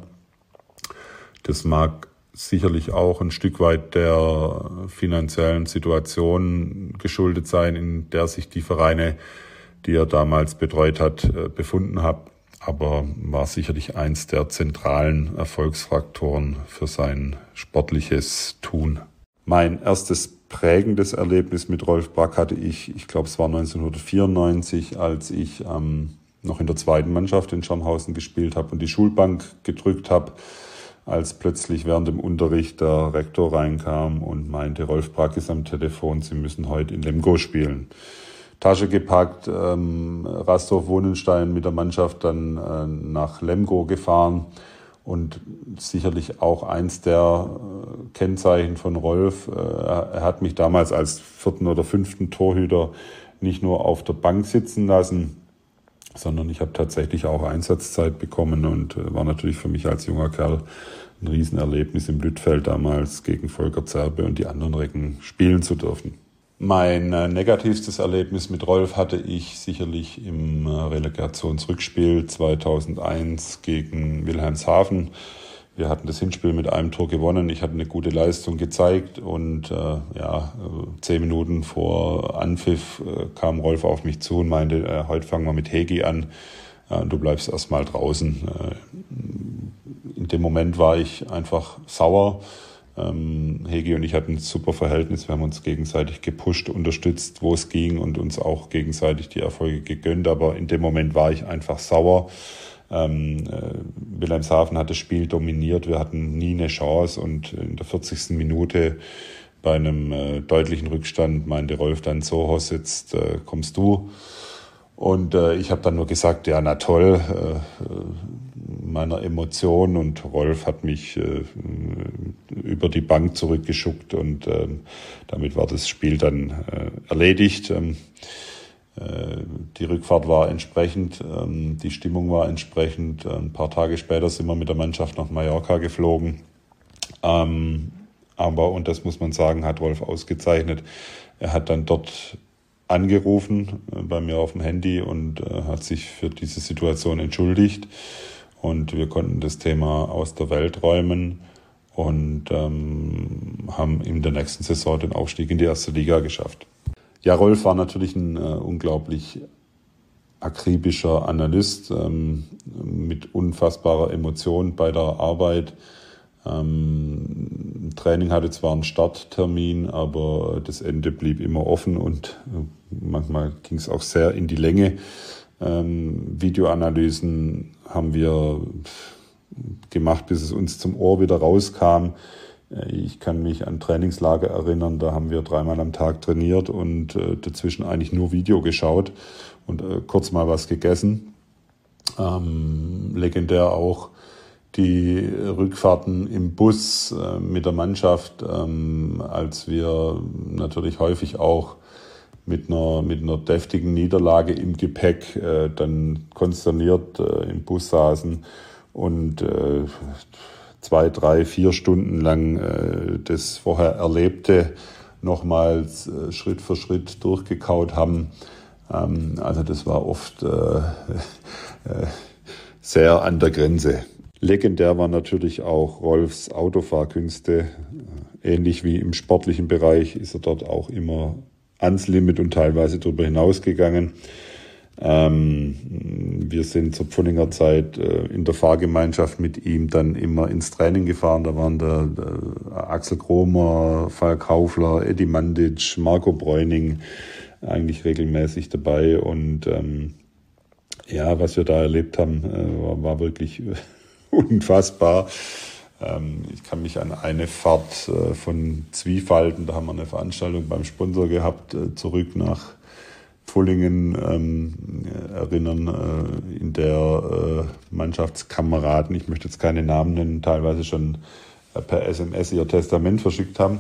Das mag sicherlich auch ein Stück weit der finanziellen Situation geschuldet sein, in der sich die Vereine, die er damals betreut hat, befunden haben. Aber war sicherlich eins der zentralen Erfolgsfaktoren für sein sportliches Tun. Mein erstes prägendes Erlebnis mit Rolf Brack hatte ich glaube es war 1994, als ich noch in der zweiten Mannschaft in Scharnhausen gespielt habe und die Schulbank gedrückt habe, als plötzlich während dem Unterricht der Rektor reinkam und meinte, Rolf Brack ist am Telefon, Sie müssen heute in Lemgo spielen. Tasche gepackt, Rastorf-Wohnenstein mit der Mannschaft dann nach Lemgo gefahren und sicherlich auch eins der Kennzeichen von Rolf. Er hat mich damals als 4. oder 5. Torhüter nicht nur auf der Bank sitzen lassen, sondern ich habe tatsächlich auch Einsatzzeit bekommen und war natürlich für mich als junger Kerl ein Riesenerlebnis im Lüttfeld damals gegen Volker Zerbe und die anderen Recken spielen zu dürfen. Mein negativstes Erlebnis mit Rolf hatte ich sicherlich im Relegationsrückspiel 2001 gegen Wilhelmshaven. Wir hatten das Hinspiel mit einem Tor gewonnen. Ich hatte eine gute Leistung gezeigt und 10 Minuten vor Anpfiff kam Rolf auf mich zu und meinte, heute fangen wir mit Hegi an, du bleibst erstmal draußen. In dem Moment war ich einfach sauer. Hegi und ich hatten ein super Verhältnis, wir haben uns gegenseitig gepusht, unterstützt, wo es ging und uns auch gegenseitig die Erfolge gegönnt, aber in dem Moment war ich einfach sauer. Wilhelmshaven hat das Spiel dominiert, wir hatten nie eine Chance und in der 40. Minute bei einem deutlichen Rückstand meinte Rolf dann so, Hoss, jetzt kommst du. Und ich habe dann nur gesagt, ja, na toll, meiner Emotion, und Rolf hat mich über die Bank zurückgeschuckt und damit war das Spiel dann erledigt. Die Rückfahrt war entsprechend, die Stimmung war entsprechend. Ein paar Tage später sind wir mit der Mannschaft nach Mallorca geflogen. Aber, und das muss man sagen, hat Rolf ausgezeichnet, er hat dann dort angerufen bei mir auf dem Handy und hat sich für diese Situation entschuldigt. Und wir konnten das Thema aus der Welt räumen und haben in der nächsten Saison den Aufstieg in die erste Liga geschafft. Ja, Rolf war natürlich ein unglaublich akribischer Analyst mit unfassbarer Emotion bei der Arbeit. Training hatte zwar einen Starttermin, aber das Ende blieb immer offen und manchmal ging es auch sehr in die Länge. Videoanalysen haben wir gemacht, bis es uns zum Ohr wieder rauskam. Ich kann mich an Trainingslager erinnern, da haben wir 3-mal am Tag trainiert und dazwischen eigentlich nur Video geschaut und kurz mal was gegessen. Legendär auch die Rückfahrten im Bus mit der Mannschaft, als wir natürlich häufig auch mit einer deftigen Niederlage im Gepäck dann konsterniert im Bus saßen und 2, 3, 4 Stunden lang das vorher Erlebte nochmals Schritt für Schritt durchgekaut haben. Also das war oft sehr an der Grenze. Legendär war natürlich auch Rolfs Autofahrkünste. Ähnlich wie im sportlichen Bereich ist er dort auch immer ans Limit und teilweise darüber hinausgegangen. Wir sind zur Pfunninger Zeit in der Fahrgemeinschaft mit ihm dann immer ins Training gefahren. Da waren der Axel Kromer, Falk Haufler, Eddie Mandic, Marco Bräuning eigentlich regelmäßig dabei. Und was wir da erlebt haben, war wirklich unfassbar. Ich kann mich an eine Fahrt von Zwiefalten, da haben wir eine Veranstaltung beim Sponsor gehabt, zurück nach Pfullingen erinnern, in der Mannschaftskameraden, ich möchte jetzt keine Namen nennen, teilweise schon per SMS ihr Testament verschickt haben.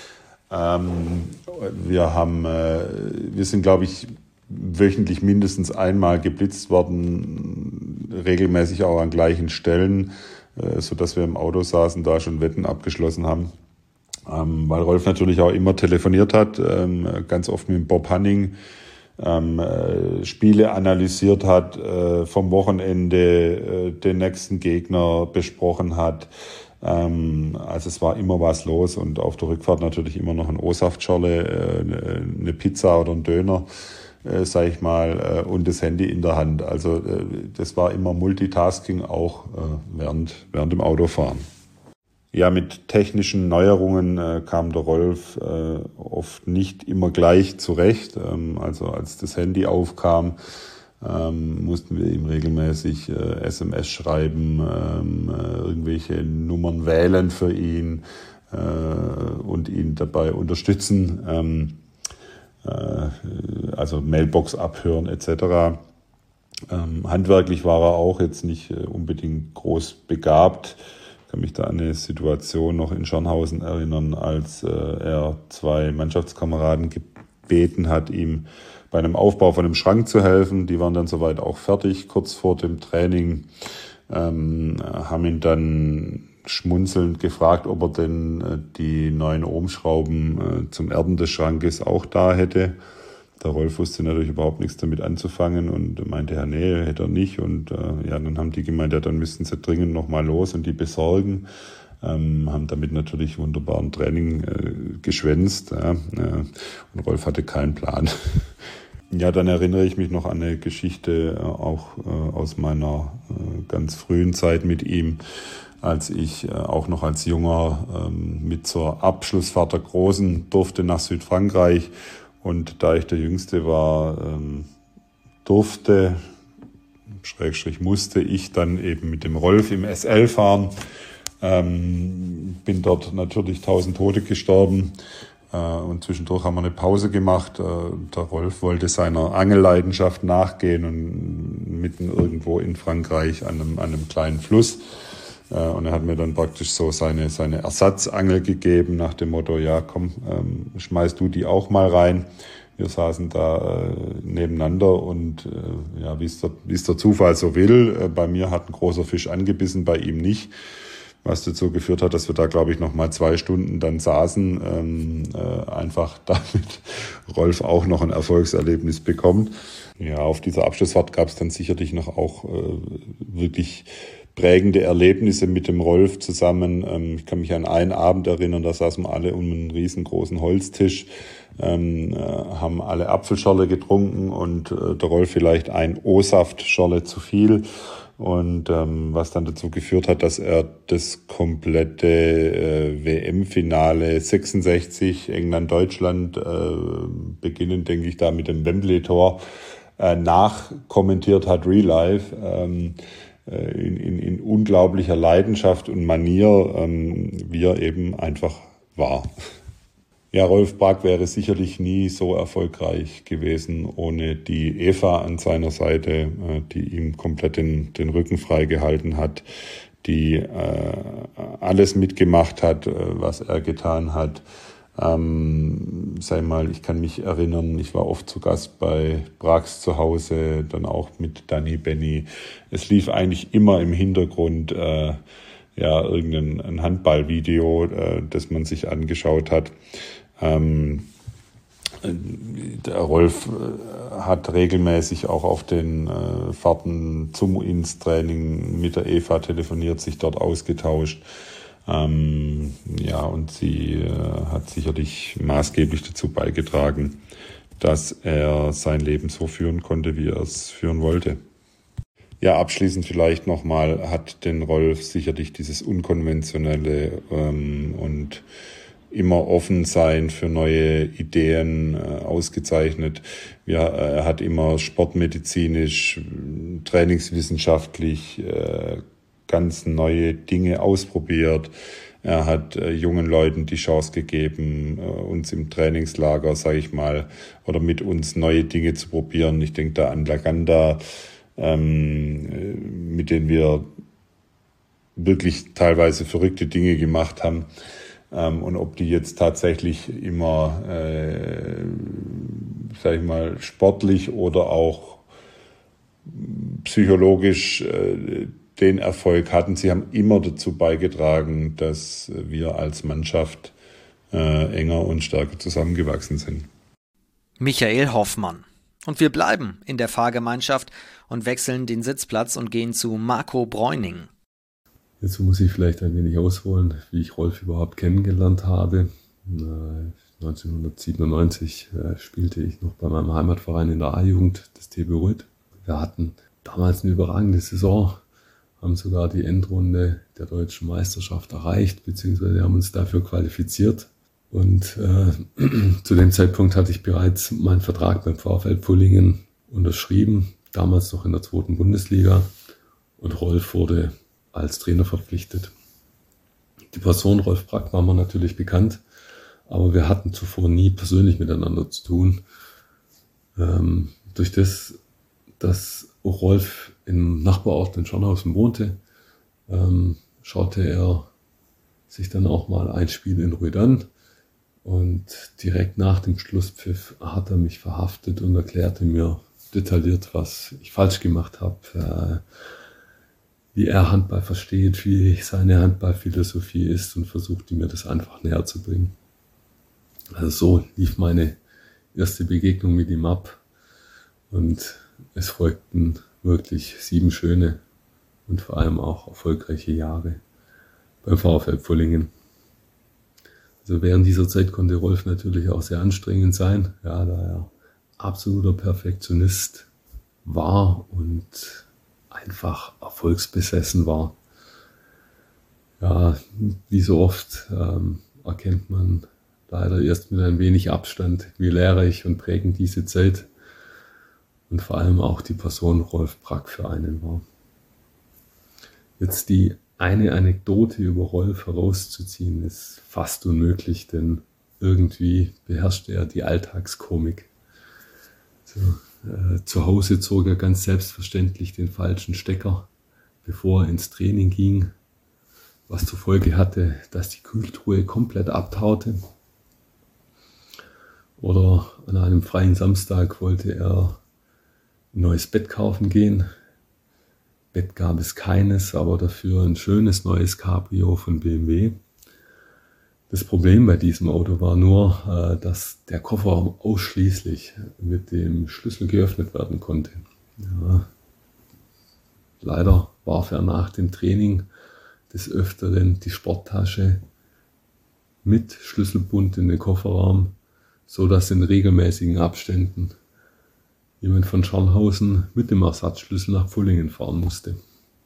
Wir sind, glaube ich, wöchentlich mindestens einmal geblitzt worden, regelmäßig auch an gleichen Stellen, sodass wir im Auto saßen, da schon Wetten abgeschlossen haben. Weil Rolf natürlich auch immer telefoniert hat, ganz oft mit Bob Hanning, Spiele analysiert hat, vom Wochenende den nächsten Gegner besprochen hat. Also es war immer was los und auf der Rückfahrt natürlich immer noch ein O-Saftschorle, eine Pizza oder ein Döner, sag ich mal, und das Handy in der Hand. Also das war immer Multitasking auch während dem Autofahren. Ja, mit technischen Neuerungen kam der Rolf oft nicht immer gleich zurecht. Also als das Handy aufkam, mussten wir ihm regelmäßig SMS schreiben, irgendwelche Nummern wählen für ihn und ihn dabei unterstützen, also Mailbox abhören etc. Handwerklich war er auch jetzt nicht unbedingt groß begabt. Ich kann mich da an eine Situation noch in Schornhausen erinnern, als er 2 Mannschaftskameraden gebeten hat, ihm bei einem Aufbau von einem Schrank zu helfen. Die waren dann soweit auch fertig, kurz vor dem Training, haben ihn dann schmunzelnd gefragt, ob er denn die 9 Ohmschrauben zum Erden des Schrankes auch da hätte. Der Rolf wusste natürlich überhaupt nichts damit anzufangen und meinte, ja, nee, hätte er nicht. Und dann haben die gemeint, ja, dann müssten sie dringend nochmal los und die besorgen. Haben damit natürlich wunderbaren Training geschwänzt. Und Rolf hatte keinen Plan. Ja, dann erinnere ich mich noch an eine Geschichte auch aus meiner ganz frühen Zeit mit ihm, als ich auch noch als Junger mit zur Abschlussfahrt der Großen durfte nach Südfrankreich. Und da ich der Jüngste war, musste ich dann eben mit dem Rolf im SL fahren. Bin dort natürlich 1000 Tote gestorben. Und zwischendurch haben wir eine Pause gemacht. Der Rolf wollte seiner Angelleidenschaft nachgehen und mitten irgendwo in Frankreich an einem kleinen Fluss. Und er hat mir dann praktisch so seine Ersatzangel gegeben nach dem Motto, ja komm, schmeiß du die auch mal rein. Wir saßen da nebeneinander und wie es der Zufall so will, bei mir hat ein großer Fisch angebissen, bei ihm nicht. Was dazu geführt hat, dass wir da, glaube ich, noch mal 2 Stunden dann saßen, einfach damit Rolf auch noch ein Erfolgserlebnis bekommt. Ja, auf dieser Abschlussfahrt gab es dann sicherlich noch auch wirklich prägende Erlebnisse mit dem Rolf zusammen. Ich kann mich an einen Abend erinnern, da saßen wir alle um einen riesengroßen Holztisch, haben alle Apfelschorle getrunken und der Rolf vielleicht ein O-Saft-Schorle zu viel. Und was dann dazu geführt hat, dass er das komplette WM-Finale 66 England-Deutschland, beginnend, denke ich, da mit dem Wembley-Tor, nachkommentiert hat, Real Life. in unglaublicher Leidenschaft und Manier, wie er eben einfach war. Ja, Rolf Brack wäre sicherlich nie so erfolgreich gewesen ohne die Eva an seiner Seite, die ihm komplett den Rücken frei gehalten hat, die alles mitgemacht hat, was er getan hat. Ich kann mich erinnern, ich war oft zu Gast bei Bracks zu Hause, dann auch mit Danny Benny. Es lief eigentlich immer im Hintergrund irgendein Handballvideo, das man sich angeschaut hat. Der Rolf hat regelmäßig auch auf den Fahrten ins Training mit der Eva telefoniert, sich dort ausgetauscht. Und sie hat sicherlich maßgeblich dazu beigetragen, dass er sein Leben so führen konnte, wie er es führen wollte. Ja, abschließend vielleicht nochmal hat den Rolf sicherlich dieses Unkonventionelle und immer offen sein für neue Ideen ausgezeichnet. Er hat immer sportmedizinisch, trainingswissenschaftlich ganz neue Dinge ausprobiert. Er hat jungen Leuten die Chance gegeben, uns im Trainingslager, oder mit uns neue Dinge zu probieren. Ich denke da an Laganda, mit denen wir wirklich teilweise verrückte Dinge gemacht haben. Und ob die jetzt tatsächlich immer, sportlich oder auch psychologisch den Erfolg hatten. Sie haben immer dazu beigetragen, dass wir als Mannschaft enger und stärker zusammengewachsen sind. Michael Hoffmann. Und wir bleiben in der Fahrgemeinschaft und wechseln den Sitzplatz und gehen zu Marco Bräuning. Jetzt muss ich vielleicht ein wenig ausholen, wie ich Rolf überhaupt kennengelernt habe. 1997 spielte ich noch bei meinem Heimatverein in der A-Jugend des TB Reuth. Wir hatten damals eine überragende Saison, haben sogar die Endrunde der deutschen Meisterschaft erreicht, beziehungsweise haben uns dafür qualifiziert. Und zu dem Zeitpunkt hatte ich bereits meinen Vertrag beim VfL Pfullingen unterschrieben, damals noch in der 2. Bundesliga. Und Rolf wurde als Trainer verpflichtet. Die Person Rolf Brack war mir natürlich bekannt, aber wir hatten zuvor nie persönlich miteinander zu tun. Durch das, dass Rolf im Nachbarort in Schornhausen wohnte, schaute er sich dann auch mal ein Spiel in Reuth an. Und direkt nach dem Schlusspfiff hat er mich verhaftet und erklärte mir detailliert, was ich falsch gemacht habe, wie er Handball versteht, wie seine Handballphilosophie ist und versuchte mir das einfach näher zu bringen. Also so lief meine erste Begegnung mit ihm ab und es folgten wirklich 7 schöne und vor allem auch erfolgreiche Jahre beim VfL Pfullingen. Also während dieser Zeit konnte Rolf natürlich auch sehr anstrengend sein, da er absoluter Perfektionist war und einfach erfolgsbesessen war. Ja, wie so oft erkennt man leider erst mit ein wenig Abstand, wie lehrreich und prägend diese Zeit und vor allem auch die Person Rolf Brack für einen war. Jetzt die eine Anekdote über Rolf herauszuziehen, ist fast unmöglich, denn irgendwie beherrschte er die Alltagskomik. Zu Hause zog er ganz selbstverständlich den falschen Stecker, bevor er ins Training ging, was zur Folge hatte, dass die Kühltruhe komplett abtaute. Oder an einem freien Samstag wollte er ein neues Bett kaufen gehen. Bett gab es keines, aber dafür ein schönes neues Cabrio von BMW. Das Problem bei diesem Auto war nur, dass der Kofferraum ausschließlich mit dem Schlüssel geöffnet werden konnte. Ja. Leider warf er nach dem Training des Öfteren die Sporttasche mit Schlüsselbund in den Kofferraum, so dass in regelmäßigen Abständen jemand von Schornhausen mit dem Ersatzschlüssel nach Pfullingen fahren musste.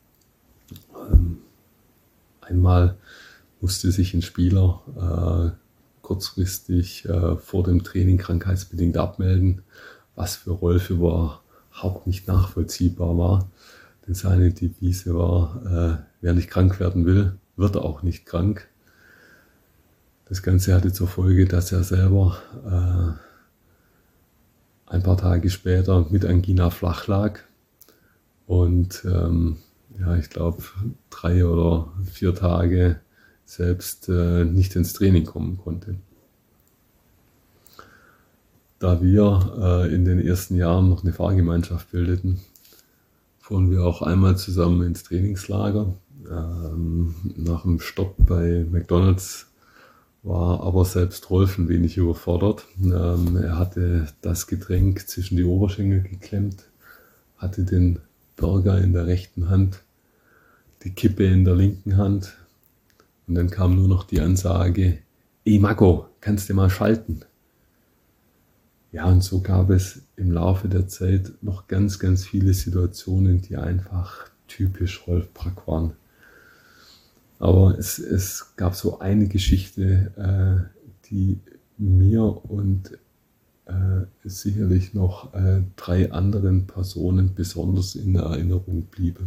Einmal musste sich ein Spieler kurzfristig vor dem Training krankheitsbedingt abmelden, was für Rolf überhaupt nicht nachvollziehbar war. Denn seine Devise war, wer nicht krank werden will, wird auch nicht krank. Das Ganze hatte zur Folge, dass er selber ein paar Tage später mit Angina flach lag und ich glaube 3 oder 4 Tage selbst nicht ins Training kommen konnte. Da wir in den ersten Jahren noch eine Fahrgemeinschaft bildeten, fuhren wir auch einmal zusammen ins Trainingslager. Nach dem Stopp bei McDonald's war aber selbst Rolf ein wenig überfordert. Er hatte das Getränk zwischen die Oberschenkel geklemmt, hatte den Burger in der rechten Hand, die Kippe in der linken Hand und dann kam nur noch die Ansage, ey Marco, kannst du mal schalten? Ja, und so gab es im Laufe der Zeit noch ganz, ganz viele Situationen, die einfach typisch Rolf Brack waren. Aber es gab so eine Geschichte, die mir und sicherlich noch 3 anderen Personen besonders in Erinnerung blieb.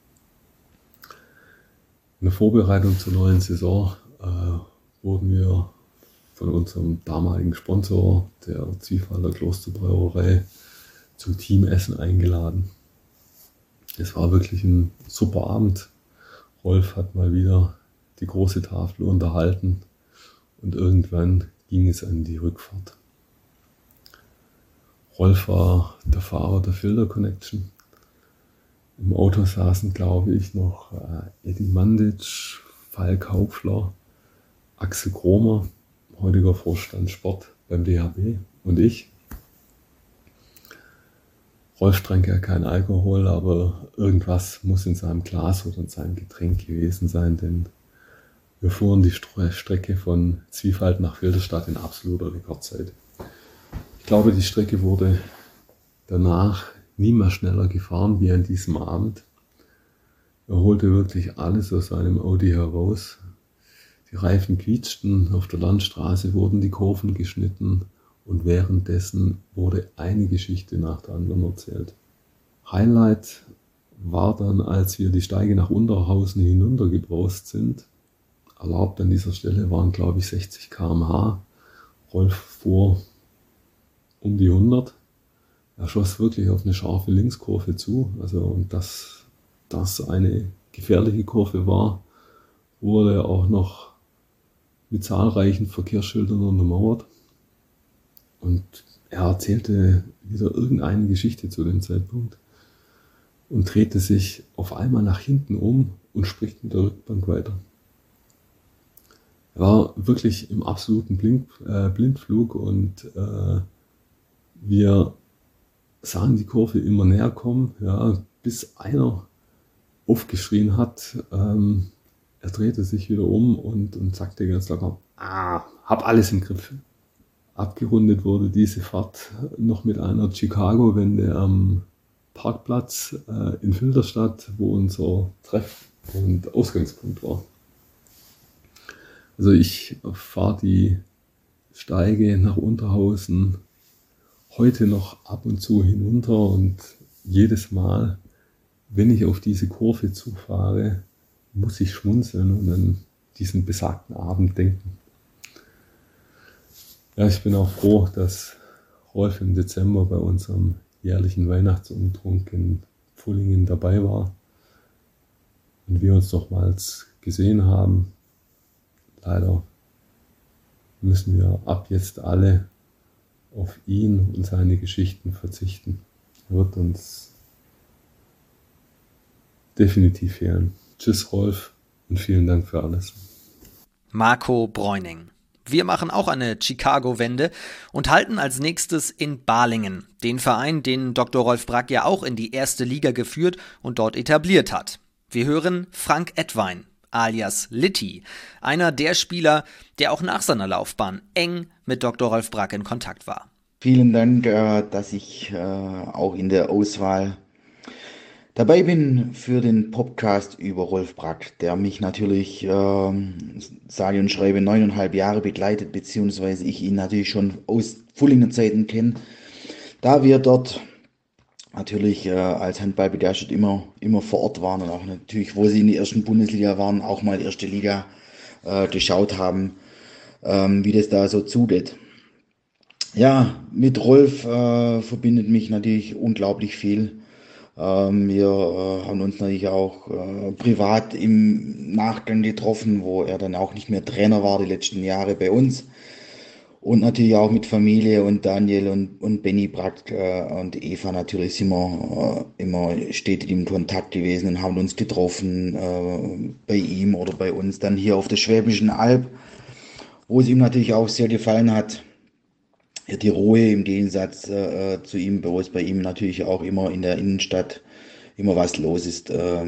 In der Vorbereitung zur neuen Saison wurden wir von unserem damaligen Sponsor, der Zwiefalter Klosterbrauerei, zum Teamessen eingeladen. Es war wirklich ein super Abend. Rolf hat mal wieder die große Tafel unterhalten und irgendwann ging es an die Rückfahrt. Rolf war der Fahrer der Filder Connection. Im Auto saßen, glaube ich, noch Edi Mandic, Falk Haupfler, Axel Kromer, heutiger Vorstand Sport beim DHB und ich. Rolf trank ja kein Alkohol, aber irgendwas muss in seinem Glas oder in seinem Getränk gewesen sein, denn wir fuhren die Strecke von Zwiefalt nach Filderstadt in absoluter Rekordzeit. Ich glaube, die Strecke wurde danach nie mehr schneller gefahren wie an diesem Abend. Er holte wirklich alles aus seinem Audi heraus. Die Reifen quietschten, auf der Landstraße wurden die Kurven geschnitten und währenddessen wurde eine Geschichte nach der anderen erzählt. Highlight war dann, als wir die Steige nach Unterhausen hinuntergebraust sind. Erlaubt an dieser Stelle waren, glaube ich, 60 km/h. Rolf fuhr um die 100. Er schoss wirklich auf eine scharfe Linkskurve zu. Und dass das eine gefährliche Kurve war, wurde auch noch mit zahlreichen Verkehrsschildern untermauert. Und er erzählte wieder irgendeine Geschichte zu dem Zeitpunkt und drehte sich auf einmal nach hinten um und spricht mit der Rückbank weiter. Er war wirklich im absoluten Blindflug und wir sahen die Kurve immer näher kommen, bis einer aufgeschrien hat. Er drehte sich wieder um und sagte ganz locker, hab alles im Griff. Abgerundet wurde diese Fahrt noch mit einer Chicago-Wende am Parkplatz in Filderstadt, wo unser Treff- und Ausgangspunkt war. Also ich fahre die Steige nach Unterhausen heute noch ab und zu hinunter und jedes Mal, wenn ich auf diese Kurve zufahre, muss ich schmunzeln und an diesen besagten Abend denken. Ja, ich bin auch froh, dass Rolf im Dezember bei unserem jährlichen Weihnachtsumtrunk in Pfullingen dabei war und wir uns nochmals gesehen haben. Leider müssen wir ab jetzt alle auf ihn und seine Geschichten verzichten. Er wird uns definitiv fehlen. Tschüss Rolf und vielen Dank für alles. Marco Bräuning. Wir machen auch eine Chicago-Wende und halten als nächstes in Balingen, den Verein, den Dr. Rolf Brack ja auch in die erste Liga geführt und dort etabliert hat. Wir hören Frank Ettwein, alias Litti, einer der Spieler, der auch nach seiner Laufbahn eng mit Dr. Rolf Brack in Kontakt war. Vielen Dank, dass ich auch in der Auswahl dabei bin für den Podcast über Rolf Brack, der mich natürlich, sage und schreibe, 9,5 Jahre begleitet, beziehungsweise ich ihn natürlich schon aus Pfullinger Zeiten kenne, da wir dort natürlich als Handballbegeistert immer vor Ort waren und auch natürlich, wo sie in der ersten Bundesliga waren, auch mal erste Liga geschaut haben, wie das da so zugeht. Ja, mit Rolf verbindet mich natürlich unglaublich viel. Wir haben uns natürlich auch privat im Nachgang getroffen, wo er dann auch nicht mehr Trainer war die letzten Jahre bei uns. Und natürlich auch mit Familie und Daniel und Benny Brack und Eva natürlich sind wir immer stetig im Kontakt gewesen und haben uns getroffen bei ihm oder bei uns dann hier auf der Schwäbischen Alb, wo es ihm natürlich auch sehr gefallen hat. Ja, die Ruhe im Gegensatz zu ihm, wo es bei ihm natürlich auch immer in der Innenstadt immer was los ist.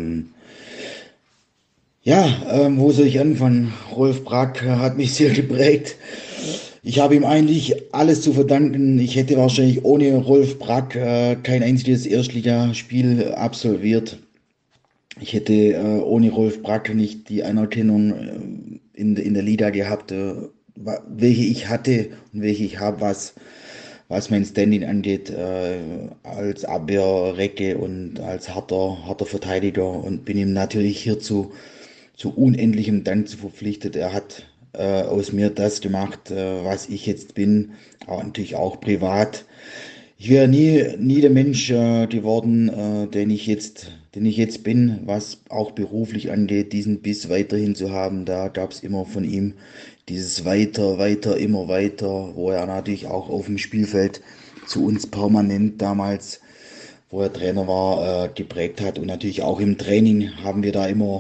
Wo soll ich anfangen? Rolf Brack hat mich sehr geprägt. Ich habe ihm eigentlich alles zu verdanken. Ich hätte wahrscheinlich ohne Rolf Brack kein einziges Erstligaspiel absolviert. Ich hätte ohne Rolf Brack nicht die Anerkennung in der Liga gehabt, welche ich hatte und welche ich habe, was mein Standing angeht, als Abwehrrecke und als harter Verteidiger, und bin ihm natürlich hier zu unendlichem Dank zu verpflichtet. Er hat aus mir das gemacht, was ich jetzt bin, aber natürlich auch privat. Ich wäre nie der Mensch geworden, den ich jetzt bin, was auch beruflich angeht, diesen Biss weiterhin zu haben. Da gab es immer von ihm dieses weiter, immer weiter, wo er natürlich auch auf dem Spielfeld zu uns permanent damals, wo er Trainer war, geprägt hat. Und natürlich auch im Training haben wir da immer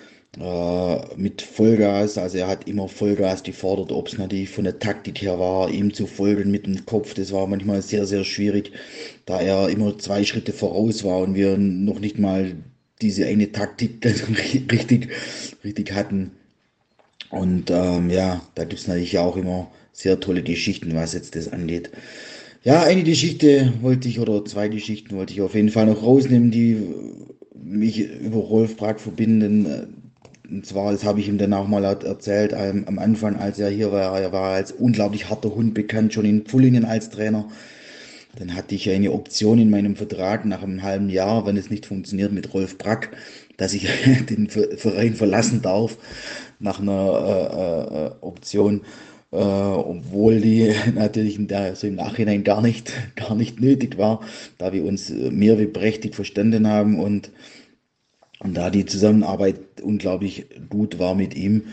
mit Vollgas, also er hat immer Vollgas gefordert, ob es natürlich von der Taktik her war, ihm zu folgen mit dem Kopf, das war manchmal sehr, sehr schwierig, da er immer 2 Schritte voraus war und wir noch nicht mal diese eine Taktik richtig hatten. Und da gibt es natürlich auch immer sehr tolle Geschichten, was jetzt das angeht. Ja, eine Geschichte oder 2 Geschichten wollte ich auf jeden Fall noch rausnehmen, die mich über Rolf Brack verbinden. Und zwar, das habe ich ihm dann auch mal erzählt, am Anfang, als er hier war. Er war als unglaublich harter Hund bekannt, schon in Pfullingen als Trainer. Dann hatte ich eine Option in meinem Vertrag nach einem halben Jahr, wenn es nicht funktioniert mit Rolf Brack, dass ich den Verein verlassen darf, nach einer Option, obwohl die natürlich im Nachhinein gar nicht nötig war, da wir uns mehr wie prächtig verstanden haben und da die Zusammenarbeit unglaublich gut war mit ihm,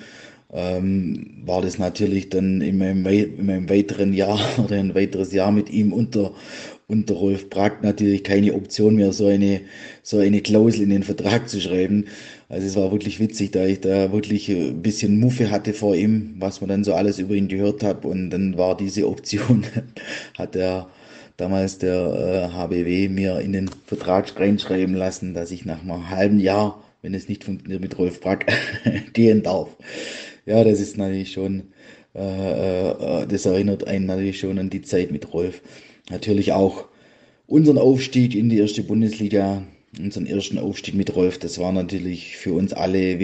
war das natürlich dann in meinem weiteren Jahr oder ein weiteres Jahr mit ihm unter Rolf Brack natürlich keine Option mehr, so eine Klausel in den Vertrag zu schreiben. Also es war wirklich witzig, da ich da wirklich ein bisschen Muffe hatte vor ihm, was man dann so alles über ihn gehört hat, und dann war diese Option, hat er damals der HBW mir in den Vertrag reinschreiben lassen, dass ich nach einem halben Jahr, wenn es nicht funktioniert mit Rolf Brack, gehen darf. Ja, das ist natürlich schon, das erinnert einen natürlich schon an die Zeit mit Rolf. Natürlich auch unseren Aufstieg in die erste Bundesliga, unseren ersten Aufstieg mit Rolf, das war natürlich für uns alle,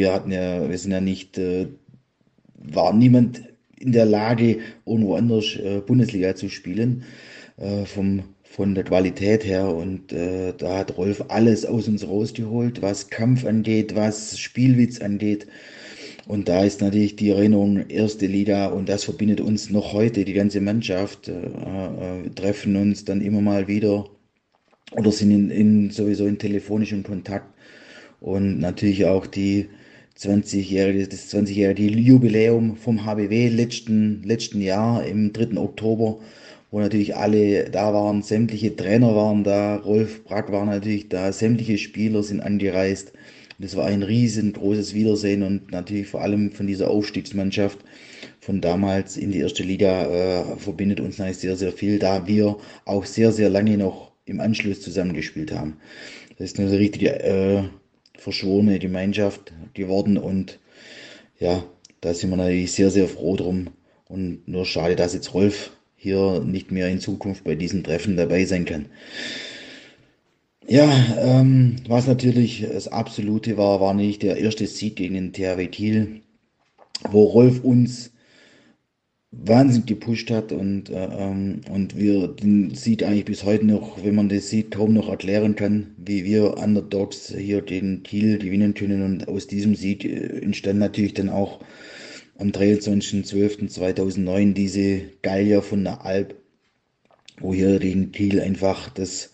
war niemand in der Lage, irgendwo anders Bundesliga zu spielen. Von der Qualität her, und da hat Rolf alles aus uns rausgeholt, was Kampf angeht, was Spielwitz angeht, und da ist natürlich die Erinnerung erste Liga, und das verbindet uns noch heute, die ganze Mannschaft. Wir treffen uns dann immer mal wieder oder sind sowieso in telefonischem Kontakt, und natürlich auch das 20-jährige Jubiläum vom HBW letzten Jahr im 3. Oktober, wo natürlich alle da waren, sämtliche Trainer waren da, Rolf Brack war natürlich da, sämtliche Spieler sind angereist. Das war ein riesengroßes Wiedersehen, und natürlich vor allem von dieser Aufstiegsmannschaft von damals in die erste Liga verbindet uns natürlich sehr, sehr viel, da wir auch sehr, sehr lange noch im Anschluss zusammengespielt haben. Das ist eine richtige verschworene Gemeinschaft geworden, und ja, da sind wir natürlich sehr, sehr froh drum, und nur schade, dass jetzt Rolf hier nicht mehr in Zukunft bei diesen Treffen dabei sein kann. Ja, was natürlich das Absolute war nicht der erste Sieg gegen den THW Kiel, wo Rolf uns wahnsinnig gepusht hat und wir den Sieg eigentlich bis heute noch, wenn man das sieht, kaum noch erklären kann, wie wir Underdogs hier gegen Kiel gewinnen können. Und aus diesem Sieg entstand natürlich dann auch am 23.12.2009 diese Gallier von der Alp, wo hier gegen Kiel einfach das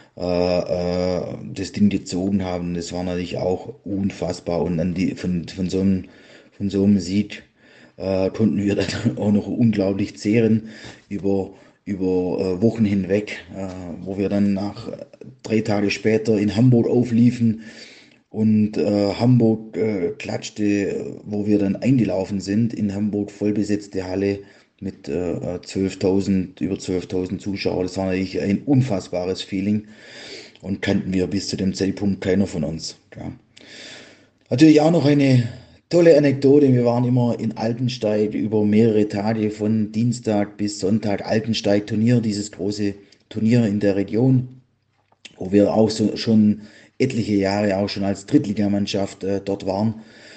Ding gezogen haben. Das war natürlich auch unfassbar. Und an von so einem Sieg konnten wir dann auch noch unglaublich zehren über Wochen hinweg, wo wir dann 3 Tage später in Hamburg aufliefen und Hamburg klatschte, wo wir dann eingelaufen sind, in Hamburg vollbesetzte Halle mit über 12.000 Zuschauer. Das war natürlich ein unfassbares Feeling und kannten wir bis zu dem Zeitpunkt keiner von uns. Ja. Natürlich auch noch eine tolle Anekdote, wir waren immer in Altensteig über mehrere Tage, von Dienstag bis Sonntag, Altensteig-Turnier, dieses große Turnier in der Region, wo wir auch schon etliche Jahre auch schon als Drittligamannschaft dort waren.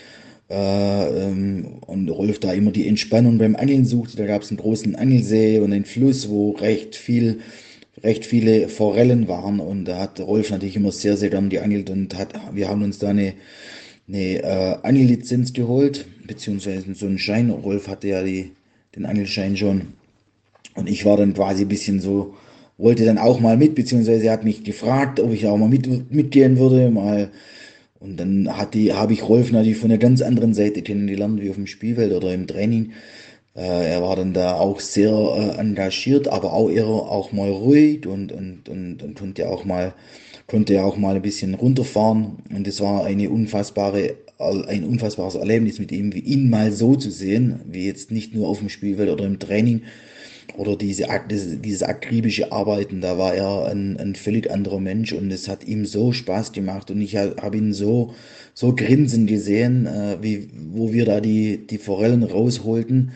Und Rolf da immer die Entspannung beim Angeln suchte. Da gab es einen großen Angelsee und einen Fluss, wo recht viele Forellen waren, und da hat Rolf natürlich immer sehr, sehr gern geangelt, und wir haben uns da eine Angellizenz geholt, beziehungsweise so einen Schein. Rolf hatte ja den Angelschein schon, und ich war dann quasi ein bisschen so, wollte dann auch mal mit, beziehungsweise er hat mich gefragt, ob ich auch mal mitgehen würde, mal. Und dann habe ich Rolf natürlich von einer ganz anderen Seite kennengelernt, wie auf dem Spielfeld oder im Training. Er war dann da auch sehr engagiert, aber auch eher auch mal ruhig und konnte auch mal ein bisschen runterfahren. Und es war ein unfassbares Erlebnis mit ihm, wie ihn mal so zu sehen, wie jetzt nicht nur auf dem Spielfeld oder im Training oder dieses akribische Arbeiten. Da war er ein völlig anderer Mensch, und es hat ihm so Spaß gemacht, und ich habe ihn so grinsen gesehen, wo wir da die Forellen rausholten.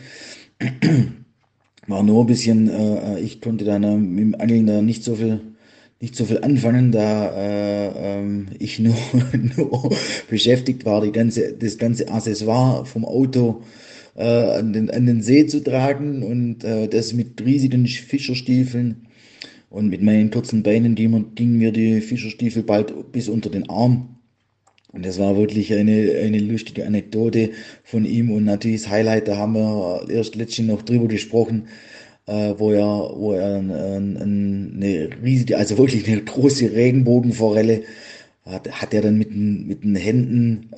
War nur ein bisschen, ich konnte dann mit dem Angeln da nicht so viel anfangen, da ich nur beschäftigt war, das ganze Accessoire vom Auto an den See zu tragen, und das mit riesigen Fischerstiefeln, und mit meinen kurzen Beinen gingen mir die Fischerstiefel bald bis unter den Arm. Und das war wirklich eine lustige Anekdote von ihm, und natürlich das Highlight, da haben wir erst letztens noch drüber gesprochen, wo er eine riesige, also wirklich eine große Regenbogenforelle hat er dann mit den Händen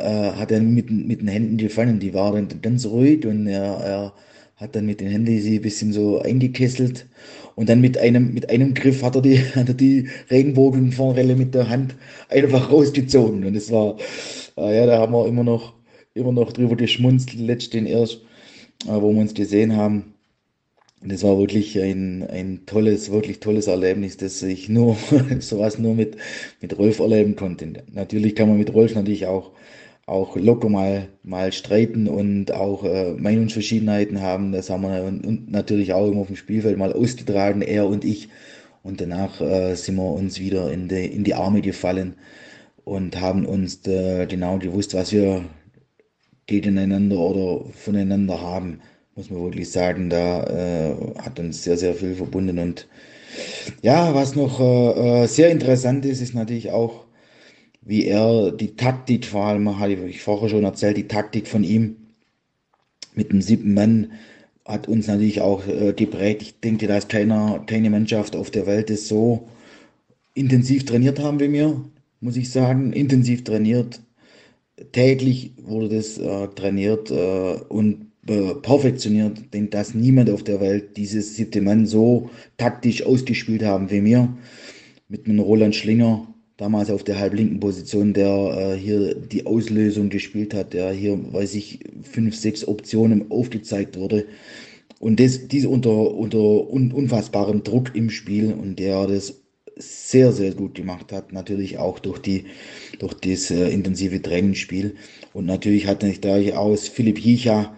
gefangen. Die war dann ganz ruhig, und er hat dann mit den Händen sie ein bisschen so eingekesselt, und dann mit einem Griff hat er die Regenbogenforelle mit der Hand einfach rausgezogen, und es war, da haben wir immer noch drüber geschmunzelt, letztens erst, wo wir uns gesehen haben. Und das war wirklich ein wirklich tolles Erlebnis, dass ich sowas nur mit Rolf erleben konnte. Natürlich kann man mit Rolf natürlich auch locker mal streiten und auch Meinungsverschiedenheiten haben. Das haben wir natürlich auch immer auf dem Spielfeld mal ausgetragen, er und ich. Und danach sind wir uns wieder in die Arme gefallen und haben uns genau gewusst, was wir gegeneinander oder voneinander haben. Muss man wirklich sagen, da hat uns sehr, sehr viel verbunden. Und ja, was noch sehr interessant ist natürlich auch, wie er die Taktik, vor allem hatte ich vorher schon erzählt, die Taktik von ihm mit dem 7. Mann hat uns natürlich auch geprägt. Ich denke, da ist keine Mannschaft auf der Welt, das so intensiv trainiert haben wie wir, muss ich sagen. Intensiv trainiert, täglich wurde das trainiert und perfektioniert. Ich denke, dass niemand auf der Welt dieses 7. Mann so taktisch ausgespielt haben wie wir. Mit einem Roland Schlinger, damals auf der halblinken Position, der hier die Auslösung gespielt hat, der hier, 5, 6 Optionen aufgezeigt wurde. Und dies unter unfassbarem Druck im Spiel, und der das sehr, sehr gut gemacht hat. Natürlich auch durch das intensive Trainingsspiel. Und natürlich hat nicht da aus Philipp Hiecha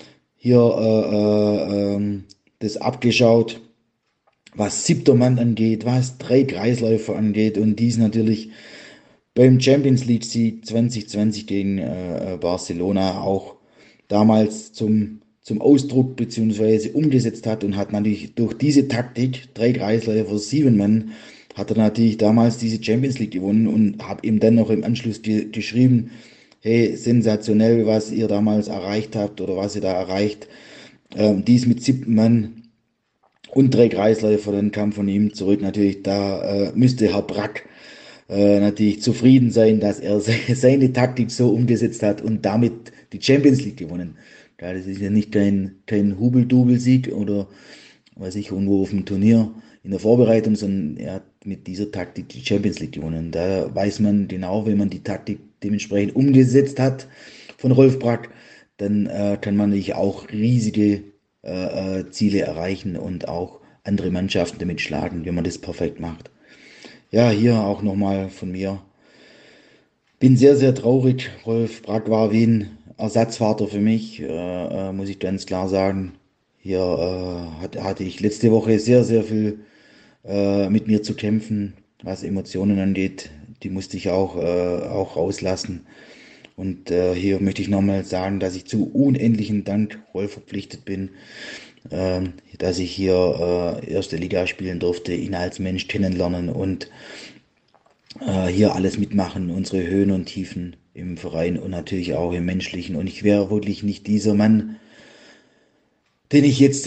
hier das abgeschaut, was 7. Mann angeht, was 3 Kreisläufer angeht, und dies natürlich beim Champions League Sieg 2020 gegen Barcelona auch damals zum zum Ausdruck bzw. umgesetzt hat und hat natürlich durch diese Taktik, 3 Kreisläufer, 7 Mann, hat er natürlich damals diese Champions League gewonnen und habe ihm dann noch im Anschluss geschrieben, hey, sensationell, was ihr damals erreicht habt oder was ihr da erreicht. Dies mit 7 Mann und 3 Kreisläufer, dann kam von ihm zurück natürlich, da müsste Herr Brack natürlich zufrieden sein, dass er seine Taktik so umgesetzt hat und damit die Champions League gewonnen. Ja, das ist ja nicht kein Hubel-Dubel-Sieg oder weiß ich, irgendwo auf dem Turnier in der Vorbereitung, sondern er hat mit dieser Taktik die Champions League gewonnen. Da weiß man genau, wenn man die Taktik dementsprechend umgesetzt hat von Rolf Brack, dann kann man natürlich auch riesige Ziele erreichen und auch andere Mannschaften damit schlagen, wenn man das perfekt macht. Ja, hier auch nochmal von mir. Bin sehr, sehr traurig. Rolf Brack war wie ein Ersatzvater für mich, muss ich ganz klar sagen. Hier hatte ich letzte Woche sehr, sehr viel mit mir zu kämpfen, was Emotionen angeht. Die musste ich auch rauslassen. Und hier möchte ich nochmal sagen, dass ich zu unendlichen Dank Rolf verpflichtet bin, dass ich hier erste Liga spielen durfte, ihn als Mensch kennenlernen und hier alles mitmachen, unsere Höhen und Tiefen im Verein und natürlich auch im Menschlichen. Und ich wäre wirklich nicht dieser Mann, den ich jetzt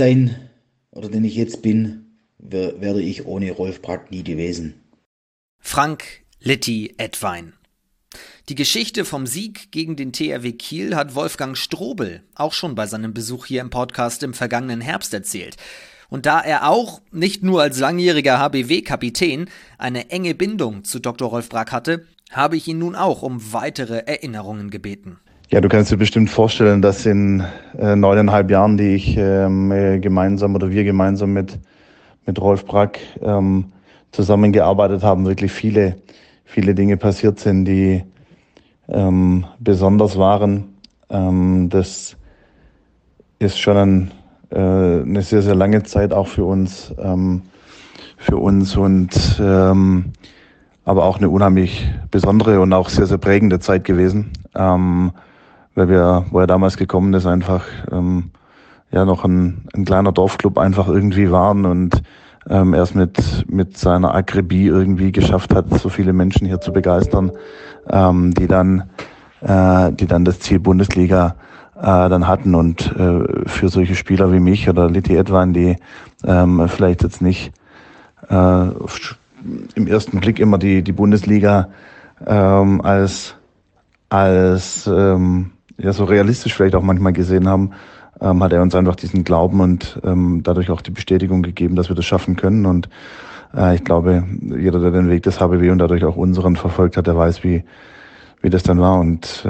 bin, wäre ich ohne Rolf Brack nie gewesen. Frank Litti Ettwein. Die Geschichte vom Sieg gegen den THW Kiel hat Wolfgang Strobel auch schon bei seinem Besuch hier im Podcast im vergangenen Herbst erzählt. Und da er auch, nicht nur als langjähriger HBW-Kapitän, eine enge Bindung zu Dr. Rolf Brack hatte, habe ich ihn nun auch um weitere Erinnerungen gebeten. Ja, du kannst dir bestimmt vorstellen, dass in 9,5 Jahren, die ich wir gemeinsam mit Rolf Brack zusammengearbeitet haben, wirklich viele Dinge passiert sind, die besonders waren. Das ist schon eine sehr, sehr lange Zeit auch für uns und aber auch eine unheimlich besondere und auch sehr, sehr prägende Zeit gewesen, weil wo er damals gekommen ist, einfach noch ein kleiner Dorfclub einfach irgendwie waren und erst mit seiner Akribie irgendwie geschafft hat, so viele Menschen hier zu begeistern, die dann das Ziel Bundesliga dann hatten und für solche Spieler wie mich oder Litti Ettwein, die vielleicht jetzt nicht im ersten Blick immer die Bundesliga als so realistisch vielleicht auch manchmal gesehen haben, hat er uns einfach diesen Glauben und dadurch auch die Bestätigung gegeben, dass wir das schaffen können. Und ich glaube, jeder, der den Weg des HBW und dadurch auch unseren verfolgt hat, der weiß, wie das dann war. Und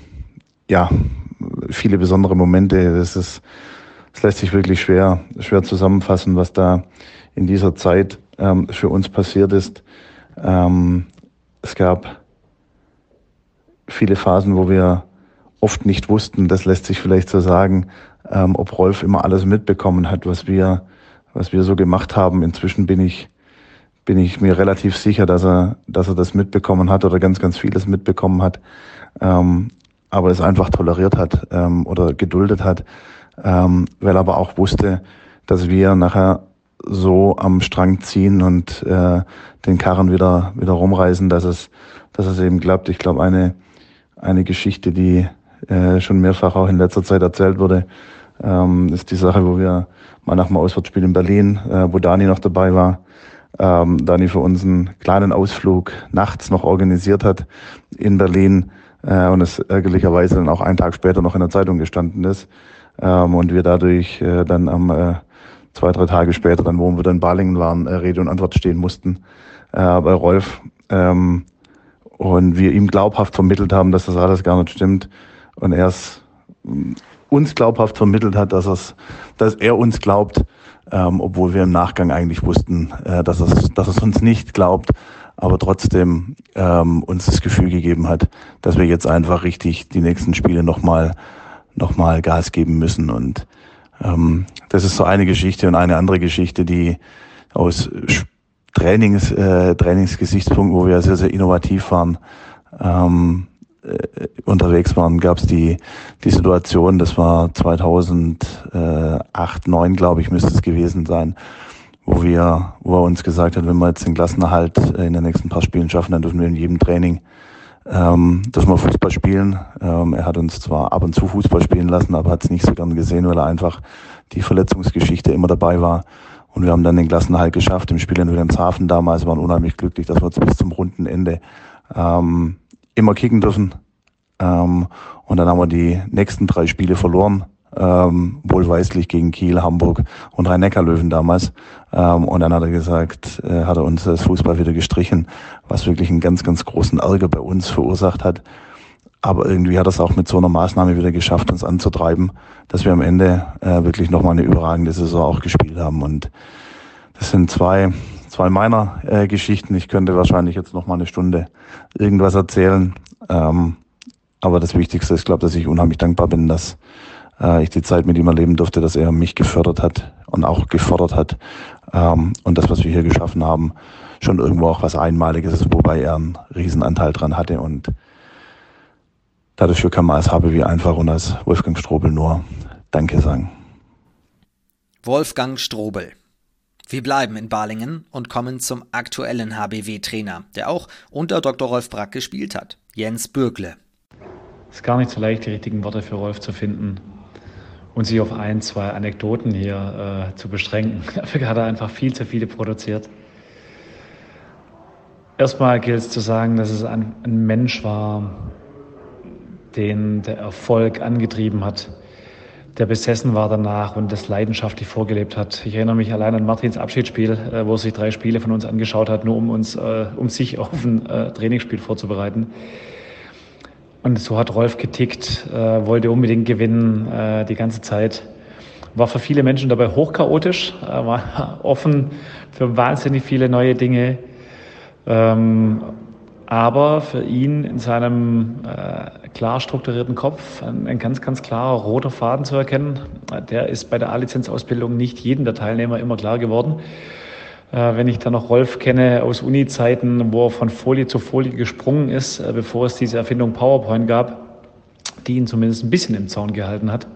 viele besondere Momente. Es lässt sich wirklich schwer zusammenfassen, was da in dieser Zeit für uns passiert ist. Es gab viele Phasen, wo wir oft nicht wussten, das lässt sich vielleicht so sagen, ob Rolf immer alles mitbekommen hat, was wir so gemacht haben. Inzwischen bin ich mir relativ sicher, dass er das mitbekommen hat oder ganz, ganz vieles mitbekommen hat, aber es einfach toleriert hat oder geduldet hat, weil er aber auch wusste, dass wir nachher so am Strang ziehen und den Karren wieder rumreißen, dass es eben klappt. Ich glaube, eine Geschichte, die schon mehrfach auch in letzter Zeit erzählt wurde, ist die Sache, wo wir mal nach dem Auswärtsspiel in Berlin, wo Dani noch dabei war, Dani für uns einen kleinen Ausflug nachts noch organisiert hat in Berlin und es ärgerlicherweise dann auch einen Tag später noch in der Zeitung gestanden ist und wir dadurch dann am 2-3 Tage später, dann wo wir dann in Balingen waren, Rede und Antwort stehen mussten bei Rolf und wir ihm glaubhaft vermittelt haben, dass das alles gar nicht stimmt und er es uns glaubhaft vermittelt hat, dass er uns glaubt, obwohl wir im Nachgang eigentlich wussten, dass es uns nicht glaubt, aber trotzdem uns das Gefühl gegeben hat, dass wir jetzt einfach richtig die nächsten Spiele noch mal Gas geben müssen. Und das ist so eine Geschichte und eine andere Geschichte, die aus Trainingsgesichtspunkten, wo wir sehr, sehr innovativ waren, unterwegs waren, gab es die Situation, das war 2008, 2009, glaube ich, müsste es gewesen sein, wo er uns gesagt hat, wenn wir jetzt den Klassenerhalt in den nächsten paar Spielen schaffen, dann dürfen wir in jedem Training dürfen wir Fußball spielen. Er hat uns zwar ab und zu Fußball spielen lassen, aber hat es nicht so gern gesehen, weil er einfach die Verletzungsgeschichte immer dabei war. Und wir haben dann den Klassenerhalt geschafft im Spiel in Wilhelmshaven damals, waren unheimlich glücklich, dass wir jetzt bis zum Rundenende immer kicken dürfen. Und dann haben wir die nächsten 3 Spiele verloren, wohlweislich gegen Kiel, Hamburg und Rhein-Neckar-Löwen damals. Und dann hat er gesagt, hat er uns das Fußball wieder gestrichen, was wirklich einen ganz, ganz großen Ärger bei uns verursacht hat. Aber irgendwie hat er es auch mit so einer Maßnahme wieder geschafft, uns anzutreiben, dass wir am Ende wirklich nochmal eine überragende Saison auch gespielt haben. Und das sind zwei meiner Geschichten. Ich könnte wahrscheinlich jetzt nochmal eine Stunde irgendwas erzählen. Aber das Wichtigste ist, glaube ich, dass ich unheimlich dankbar bin, dass ich die Zeit mit ihm erleben durfte, dass er mich gefördert hat und auch gefordert hat. Und das, was wir hier geschaffen haben, schon irgendwo auch was Einmaliges ist, wobei er einen Riesenanteil dran hatte. Und dafür kann man als HBW einfach und als Wolfgang Strobel nur Danke sagen. Wolfgang Strobel. Wir bleiben in Balingen und kommen zum aktuellen HBW-Trainer, der auch unter Dr. Rolf Brack gespielt hat, Jens Bürgle. Es ist gar nicht so leicht, die richtigen Worte für Rolf zu finden und sich auf 1, 2 Anekdoten hier zu beschränken. Dafür hat er einfach viel zu viele produziert. Erstmal gilt es zu sagen, dass es ein Mensch war, den der Erfolg angetrieben hat, der besessen war danach und das leidenschaftlich vorgelebt hat. Ich erinnere mich allein an Martins Abschiedsspiel, wo er sich 3 Spiele von uns angeschaut hat, nur um sich auf ein Trainingsspiel vorzubereiten. Und so hat Rolf getickt, wollte unbedingt gewinnen die ganze Zeit. War für viele Menschen dabei hochchaotisch, war offen für wahnsinnig viele neue Dinge. Aber für ihn in seinem klar strukturierten Kopf ein ganz, ganz klarer roter Faden zu erkennen. Der ist bei der A-Lizenz-Ausbildung nicht jedem der Teilnehmer immer klar geworden. Wenn ich dann noch Rolf kenne aus Uni-Zeiten, wo er von Folie zu Folie gesprungen ist, bevor es diese Erfindung PowerPoint gab, die ihn zumindest ein bisschen im Zaun gehalten hat,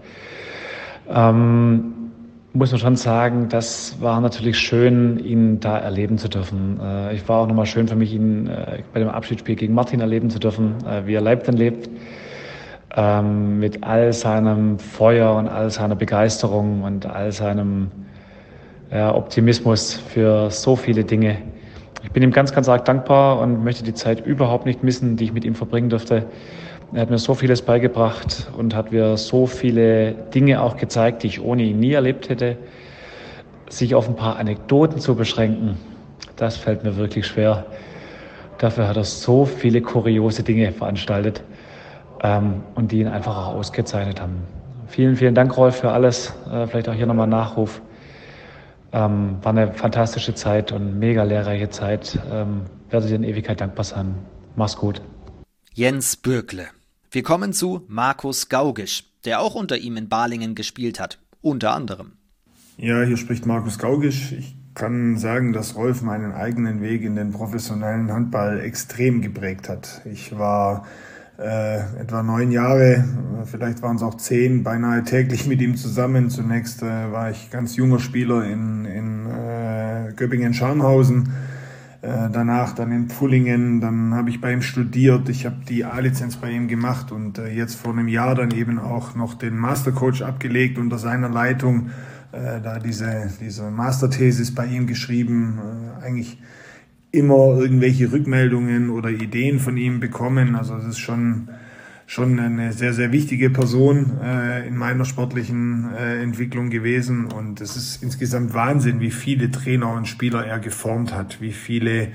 muss man schon sagen, das war natürlich schön, ihn da erleben zu dürfen. Ich war auch nochmal schön für mich, ihn bei dem Abschiedsspiel gegen Martin erleben zu dürfen, wie er Leibten lebt, mit all seinem Feuer und all seiner Begeisterung und all seinem Optimismus für so viele Dinge. Ich bin ihm ganz, ganz arg dankbar und möchte die Zeit überhaupt nicht missen, die ich mit ihm verbringen durfte. Er hat mir so vieles beigebracht und hat mir so viele Dinge auch gezeigt, die ich ohne ihn nie erlebt hätte. Sich auf ein paar Anekdoten zu beschränken, das fällt mir wirklich schwer. Dafür hat er so viele kuriose Dinge veranstaltet und die ihn einfach auch ausgezeichnet haben. Vielen, vielen Dank, Rolf, für alles. Vielleicht auch hier nochmal ein Nachruf. War eine fantastische Zeit und mega lehrreiche Zeit. Werde dir in Ewigkeit dankbar sein. Mach's gut. Jens Bürgle. Wir kommen zu Markus Gaugisch, der auch unter ihm in Balingen gespielt hat, unter anderem. Ja, hier spricht Markus Gaugisch. Ich kann sagen, dass Rolf meinen eigenen Weg in den professionellen Handball extrem geprägt hat. Ich war etwa 9 Jahre, vielleicht waren es auch 10, beinahe täglich mit ihm zusammen. Zunächst war ich ganz junger Spieler in Göppingen-Scharnhausen, danach dann in Pfullingen, dann habe ich bei ihm studiert, ich habe die A-Lizenz bei ihm gemacht und jetzt vor einem Jahr dann eben auch noch den Mastercoach abgelegt unter seiner Leitung, da diese Masterthesis bei ihm geschrieben, eigentlich immer irgendwelche Rückmeldungen oder Ideen von ihm bekommen. Also es ist schon eine sehr, sehr wichtige Person in meiner sportlichen Entwicklung gewesen. Und es ist insgesamt Wahnsinn, wie viele Trainer und Spieler er geformt hat, wie viele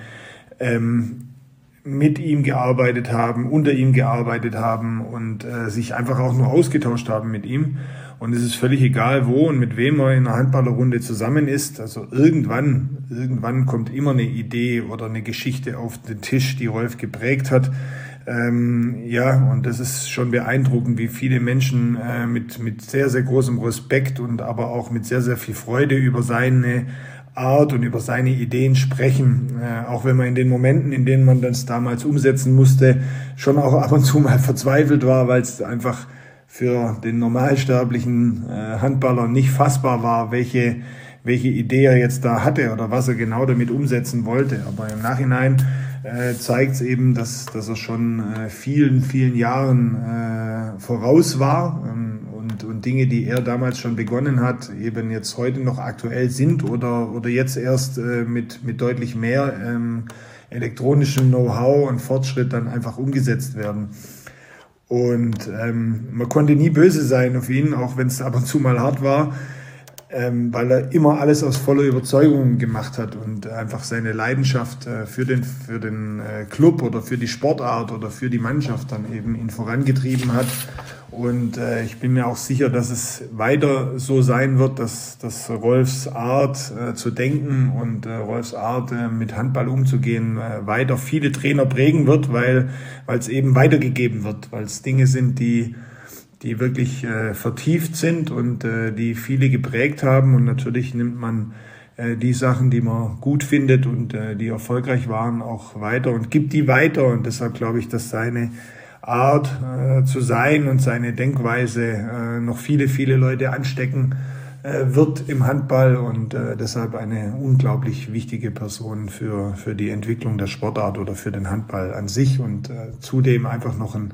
mit ihm gearbeitet haben, unter ihm gearbeitet haben und sich einfach auch nur ausgetauscht haben mit ihm. Und es ist völlig egal, wo und mit wem er in einer Handballerrunde zusammen ist. Also irgendwann kommt immer eine Idee oder eine Geschichte auf den Tisch, die Rolf geprägt hat. Und das ist schon beeindruckend, wie viele Menschen mit sehr, sehr großem Respekt und aber auch mit sehr, sehr viel Freude über seine Art und über seine Ideen sprechen. Auch wenn man in den Momenten, in denen man das damals umsetzen musste, schon auch ab und zu mal verzweifelt war, weil es einfach für den normalsterblichen Handballer nicht fassbar war, welche Idee er jetzt da hatte oder was er genau damit umsetzen wollte. Aber im Nachhinein zeigt es eben, dass er schon vielen, vielen Jahren voraus war und Dinge, die er damals schon begonnen hat, eben jetzt heute noch aktuell sind oder jetzt erst mit deutlich mehr elektronischem Know-how und Fortschritt dann einfach umgesetzt werden. Und man konnte nie böse sein auf ihn, auch wenn es ab und zu mal hart war, weil er immer alles aus voller Überzeugung gemacht hat und einfach seine Leidenschaft für den Club oder für die Sportart oder für die Mannschaft dann eben ihn vorangetrieben hat. Und ich bin mir auch sicher, dass es weiter so sein wird, dass Rolfs Art zu denken und Rolfs Art mit Handball umzugehen weiter viele Trainer prägen wird, weil es eben weitergegeben wird, weil es Dinge sind, die wirklich vertieft sind und die viele geprägt haben. Und natürlich nimmt man die Sachen, die man gut findet und die erfolgreich waren, auch weiter und gibt die weiter. Und deshalb glaube ich, dass seine Art zu sein und seine Denkweise noch viele, viele Leute anstecken wird im Handball und deshalb eine unglaublich wichtige Person für die Entwicklung der Sportart oder für den Handball an sich und zudem einfach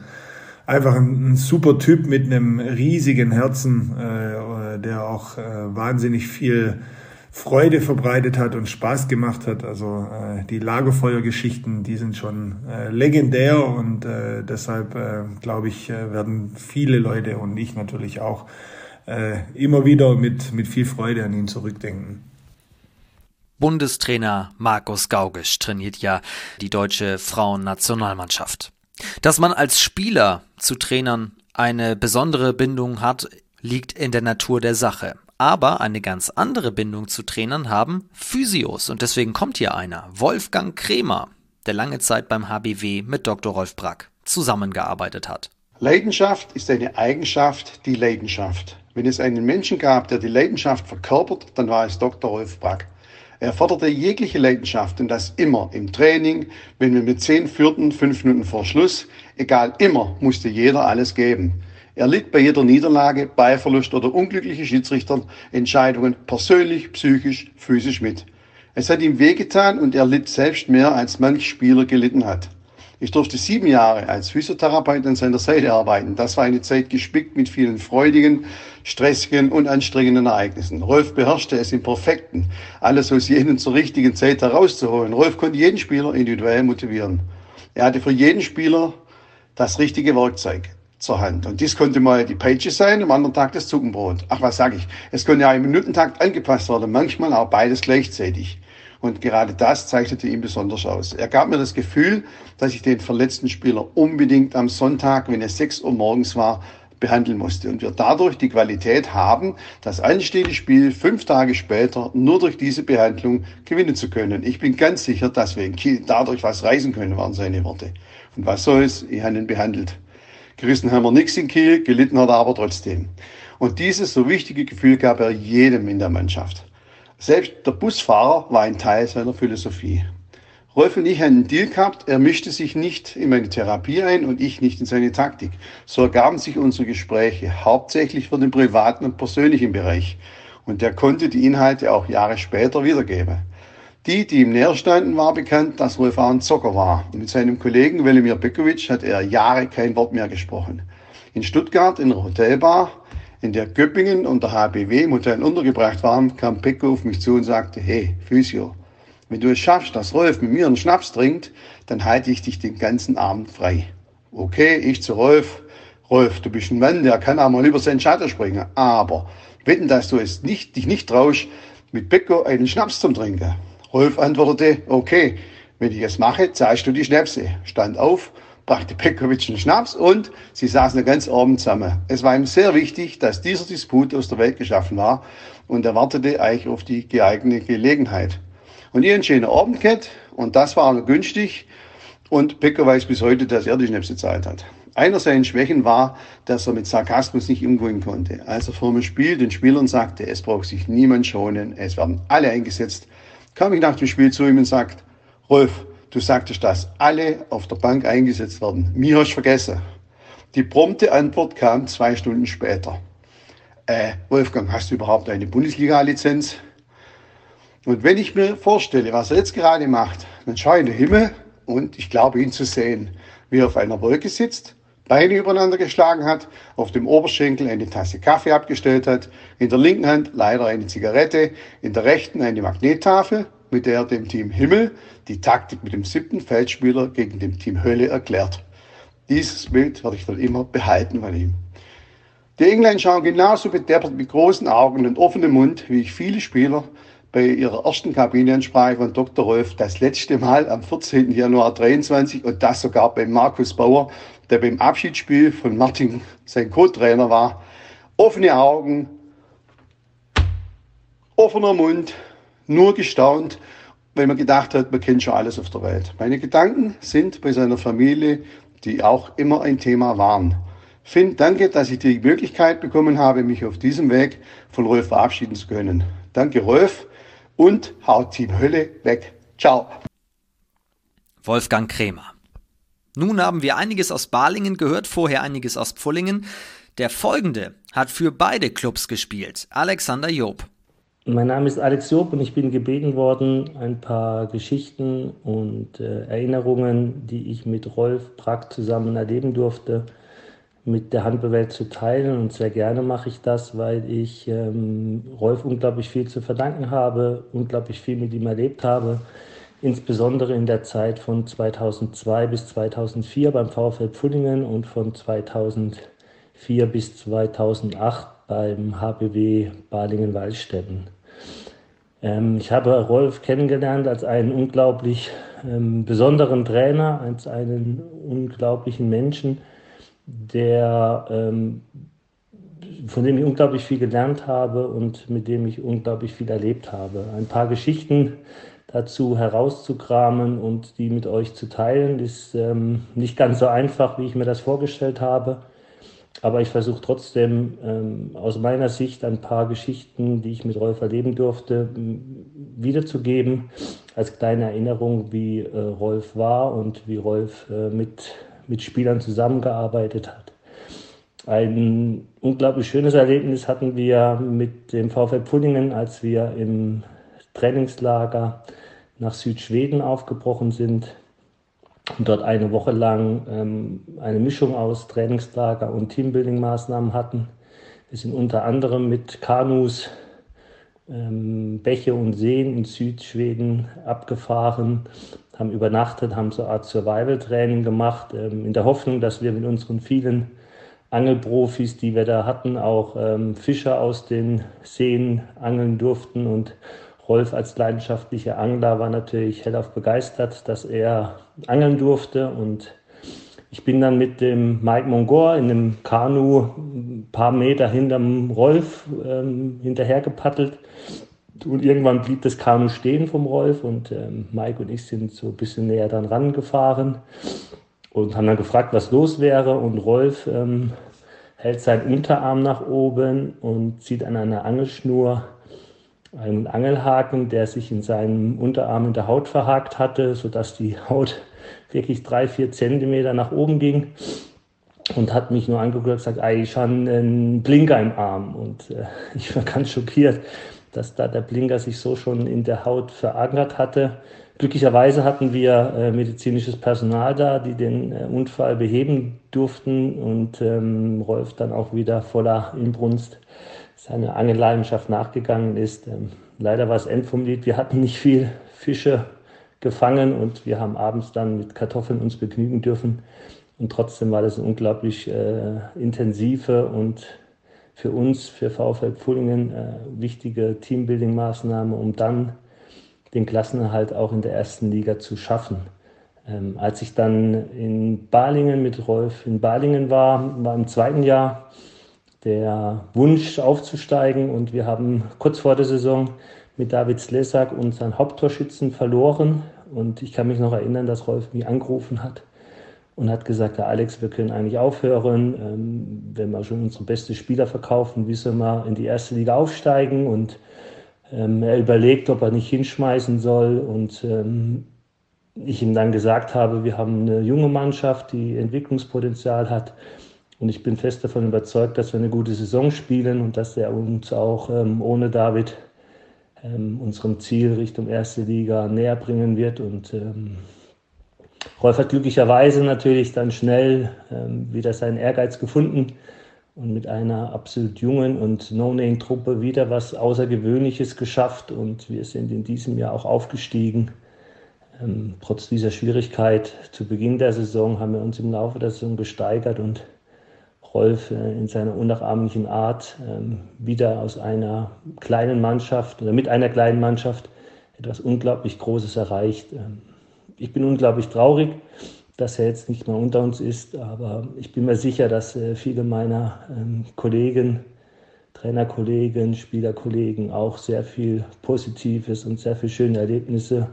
ein super Typ mit einem riesigen Herzen, der auch wahnsinnig viel Freude verbreitet hat und Spaß gemacht hat. Also die Lagerfeuergeschichten, die sind schon legendär und deshalb glaube ich, werden viele Leute und ich natürlich auch immer wieder mit viel Freude an ihn zurückdenken. Bundestrainer Markus Gaugisch trainiert ja die deutsche Frauennationalmannschaft. Dass man als Spieler zu Trainern eine besondere Bindung hat, liegt in der Natur der Sache. Aber eine ganz andere Bindung zu Trainern haben Physios und deswegen kommt hier einer, Wolfgang Kremer, der lange Zeit beim HBW mit Dr. Rolf Brack zusammengearbeitet hat. Leidenschaft ist eine Eigenschaft, die Leidenschaft. Wenn es einen Menschen gab, der die Leidenschaft verkörpert, dann war es Dr. Rolf Brack. Er forderte jegliche Leidenschaft und das immer im Training, wenn wir mit 10 führten, 5 Minuten vor Schluss. Egal, immer musste jeder alles geben. Er litt bei jeder Niederlage, Ballverlust oder unglückliche Schiedsrichterentscheidungen persönlich, psychisch, physisch mit. Es hat ihm wehgetan und er litt selbst mehr, als manch Spieler gelitten hat. Ich durfte 7 Jahre als Physiotherapeut an seiner Seite arbeiten. Das war eine Zeit gespickt mit vielen freudigen, stressigen und anstrengenden Ereignissen. Rolf beherrschte es im Perfekten, alles aus jenen zur richtigen Zeit herauszuholen. Rolf konnte jeden Spieler individuell motivieren. Er hatte für jeden Spieler das richtige Werkzeug zur Hand. Und dies konnte mal die Peitsche sein, am anderen Tag das Zuckenbrot. Ach, was sage ich? Es konnte ja im Minutentakt angepasst werden, manchmal auch beides gleichzeitig. Und gerade das zeichnete ihn besonders aus. Er gab mir das Gefühl, dass ich den verletzten Spieler unbedingt am Sonntag, wenn es 6 Uhr morgens war, behandeln musste. Und wir dadurch die Qualität haben, das anstehende Spiel 5 Tage später nur durch diese Behandlung gewinnen zu können. Ich bin ganz sicher, dass wir in Kiel dadurch was reißen können, waren seine Worte. Und was soll's? Ich habe ihn behandelt. Gerissen haben wir nichts in Kiel, gelitten hat er aber trotzdem. Und dieses so wichtige Gefühl gab er jedem in der Mannschaft. Selbst der Busfahrer war ein Teil seiner Philosophie. Rolf und ich haben einen Deal gehabt, er mischte sich nicht in meine Therapie ein und ich nicht in seine Taktik. So ergaben sich unsere Gespräche, hauptsächlich für den privaten und persönlichen Bereich. Und er konnte die Inhalte auch Jahre später wiedergeben. Die ihm näher standen, war bekannt, dass Rolf auch ein Zocker war. Mit seinem Kollegen Velimir Bekovic hat er Jahre kein Wort mehr gesprochen. In Stuttgart in einer Hotelbar, in der Göppingen und der HBW im Hotel untergebracht waren, kam Pekko auf mich zu und sagte, hey, Physio, wenn du es schaffst, dass Rolf mit mir einen Schnaps trinkt, dann halte ich dich den ganzen Abend frei. Okay, ich zu Rolf. Rolf, du bist ein Mann, der kann auch mal über seinen Schatten springen. Aber wetten, dass du dich nicht traust, mit Pekko einen Schnaps zum Trinken. Rolf antwortete, okay, wenn ich es mache, zahlst du die Schnäpse. Stand auf, brachte Pekovic einen Schnaps und sie saßen den ganzen Abend zusammen. Es war ihm sehr wichtig, dass dieser Disput aus der Welt geschaffen war und er wartete eigentlich auf die geeignete Gelegenheit. Und ich einen schönen Abend gehabt und das war noch günstig. Und Becker weiß bis heute, dass er die Schnäpse bezahlt hat. Einer seiner Schwächen war, dass er mit Sarkasmus nicht umgehen konnte. Als er vor dem Spiel den Spielern sagte, es braucht sich niemand schonen, es werden alle eingesetzt, kam ich nach dem Spiel zu ihm und sagte, Rolf, du sagtest, dass alle auf der Bank eingesetzt werden. Mir hast du vergessen. Die prompte Antwort kam 2 Stunden später. Wolfgang, hast du überhaupt eine Bundesliga-Lizenz? Und wenn ich mir vorstelle, was er jetzt gerade macht, dann schaue ich in den Himmel und ich glaube, ihn zu sehen, wie er auf einer Wolke sitzt, Beine übereinander geschlagen hat, auf dem Oberschenkel eine Tasse Kaffee abgestellt hat, in der linken Hand leider eine Zigarette, in der rechten eine Magnettafel, mit der er dem Team Himmel die Taktik mit dem 7. Feldspieler gegen dem Team Hölle erklärt. Dieses Bild werde ich dann immer behalten von ihm. Die Engländer schauen genauso bedeppert mit großen Augen und offenem Mund, wie ich viele Spieler bei ihrer ersten Kabinenansprache von Dr. Rolf das letzte Mal am 14. Januar 23 und das sogar bei Markus Bauer, der beim Abschiedsspiel von Martin sein Co-Trainer war. Offene Augen, offener Mund, nur gestaunt, weil man gedacht hat, man kennt schon alles auf der Welt. Meine Gedanken sind bei seiner Familie, die auch immer ein Thema waren. Finn, danke, dass ich die Möglichkeit bekommen habe, mich auf diesem Weg von Rolf verabschieden zu können. Danke, Rolf, und haut Team Hölle weg. Ciao. Wolfgang Krämer. Nun haben wir einiges aus Balingen gehört, vorher einiges aus Pfullingen. Der Folgende hat für beide Clubs gespielt, Alexander Job. Mein Name ist Alex Job und ich bin gebeten worden, ein paar Geschichten und Erinnerungen, die ich mit Rolf Brack zusammen erleben durfte, mit der Handballwelt zu teilen. Und sehr gerne mache ich das, weil ich Rolf unglaublich viel zu verdanken habe, unglaublich viel mit ihm erlebt habe, insbesondere in der Zeit von 2002 bis 2004 beim VfL Pfullingen und von 2004 bis 2008 beim HBW Balingen-Waldstätten. Ich habe Rolf kennengelernt als einen unglaublich besonderen Trainer, als einen unglaublichen Menschen, von dem ich unglaublich viel gelernt habe und mit dem ich unglaublich viel erlebt habe. Ein paar Geschichten dazu herauszukramen und die mit euch zu teilen, ist nicht ganz so einfach, wie ich mir das vorgestellt habe. Aber ich versuche trotzdem aus meiner Sicht ein paar Geschichten, die ich mit Rolf erleben durfte, wiederzugeben, als kleine Erinnerung, wie Rolf war und wie Rolf mit Spielern zusammengearbeitet hat. Ein unglaublich schönes Erlebnis hatten wir mit dem VfL Pfullingen, als wir im Trainingslager nach Südschweden aufgebrochen sind und dort eine Woche lang eine Mischung aus Trainingslager und Teambuilding-Maßnahmen hatten. Wir sind unter anderem mit Kanus Bäche und Seen in Südschweden abgefahren, haben übernachtet, haben so eine Art Survival-Training gemacht, in der Hoffnung, dass wir mit unseren vielen Angelprofis, die wir da hatten, auch Fische aus den Seen angeln durften. Und Rolf als leidenschaftlicher Angler war natürlich hellauf begeistert, dass er angeln durfte. Und ich bin dann mit dem Mike Mongor in einem Kanu ein paar Meter hinterm Rolf hinterher gepaddelt. Und irgendwann blieb das Kanu stehen vom Rolf und Mike und ich sind so ein bisschen näher dann rangefahren und haben dann gefragt, was los wäre. Und Rolf hält seinen Unterarm nach oben und zieht an einer Angelschnur einen Angelhaken, der sich in seinem Unterarm in der Haut verhakt hatte, sodass die Haut wirklich 3-4 Zentimeter nach oben ging, und hat mich nur angeguckt und gesagt, ich habe einen Blinker im Arm. Und ich war ganz schockiert, dass da der Blinker sich so schon in der Haut verankert hatte. Glücklicherweise hatten wir medizinisches Personal da, die den Unfall beheben durften, und Rolf dann auch wieder voller Inbrunst seiner Angelleidenschaft nachgegangen ist. Leider war es End vom Lied. Wir hatten nicht viel Fische gefangen und wir haben abends dann mit Kartoffeln uns begnügen dürfen. Und trotzdem war das eine unglaublich intensive und für uns, für VfL Pfullingen, wichtige Teambuilding-Maßnahme, um dann den Klassenerhalt auch in der ersten Liga zu schaffen. Als ich dann in Balingen mit Rolf in Balingen war im zweiten Jahr der Wunsch aufzusteigen, und wir haben kurz vor der Saison mit David Slesak unseren Haupttorschützen verloren Und ich kann mich noch erinnern, dass Rolf mich angerufen hat und hat gesagt, ja, Alex, wir können eigentlich aufhören, wenn wir schon unsere besten Spieler verkaufen, wie sollen wir in die erste Liga aufsteigen? Und er überlegt, ob er nicht hinschmeißen soll. Und ich ihm dann gesagt habe, wir haben eine junge Mannschaft, die Entwicklungspotenzial hat. Und ich bin fest davon überzeugt, dass wir eine gute Saison spielen und dass er uns auch ohne David unserem Ziel Richtung erste Liga näher bringen wird. Und Rolf hat glücklicherweise natürlich dann schnell wieder seinen Ehrgeiz gefunden und mit einer absolut jungen und No-Name-Truppe wieder was Außergewöhnliches geschafft. Und wir sind in diesem Jahr auch aufgestiegen. Trotz dieser Schwierigkeit zu Beginn der Saison haben wir uns im Laufe der Saison gesteigert und Rolf in seiner unnachahmlichen Art wieder aus einer kleinen Mannschaft oder mit einer kleinen Mannschaft etwas unglaublich Großes erreicht. Ich bin unglaublich traurig, dass er jetzt nicht mehr unter uns ist, aber ich bin mir sicher, dass viele meiner Kollegen, Trainerkollegen, Spielerkollegen auch sehr viel Positives und sehr viele schöne Erlebnisse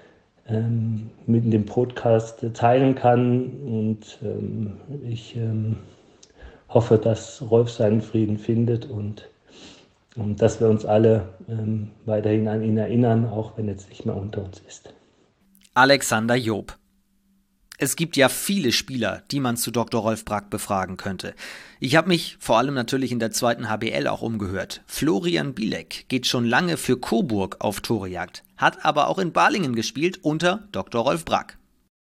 mit dem Podcast teilen kann. Und ich hoffe, dass Rolf seinen Frieden findet und dass wir uns alle weiterhin an ihn erinnern, auch wenn er jetzt nicht mehr unter uns ist. Alexander Job. Es gibt ja viele Spieler, die man zu Dr. Rolf Brack befragen könnte. Ich habe mich vor allem natürlich in der zweiten HBL auch umgehört. Florian Bielek geht schon lange für Coburg auf Torejagd, hat aber auch in Balingen gespielt unter Dr. Rolf Brack.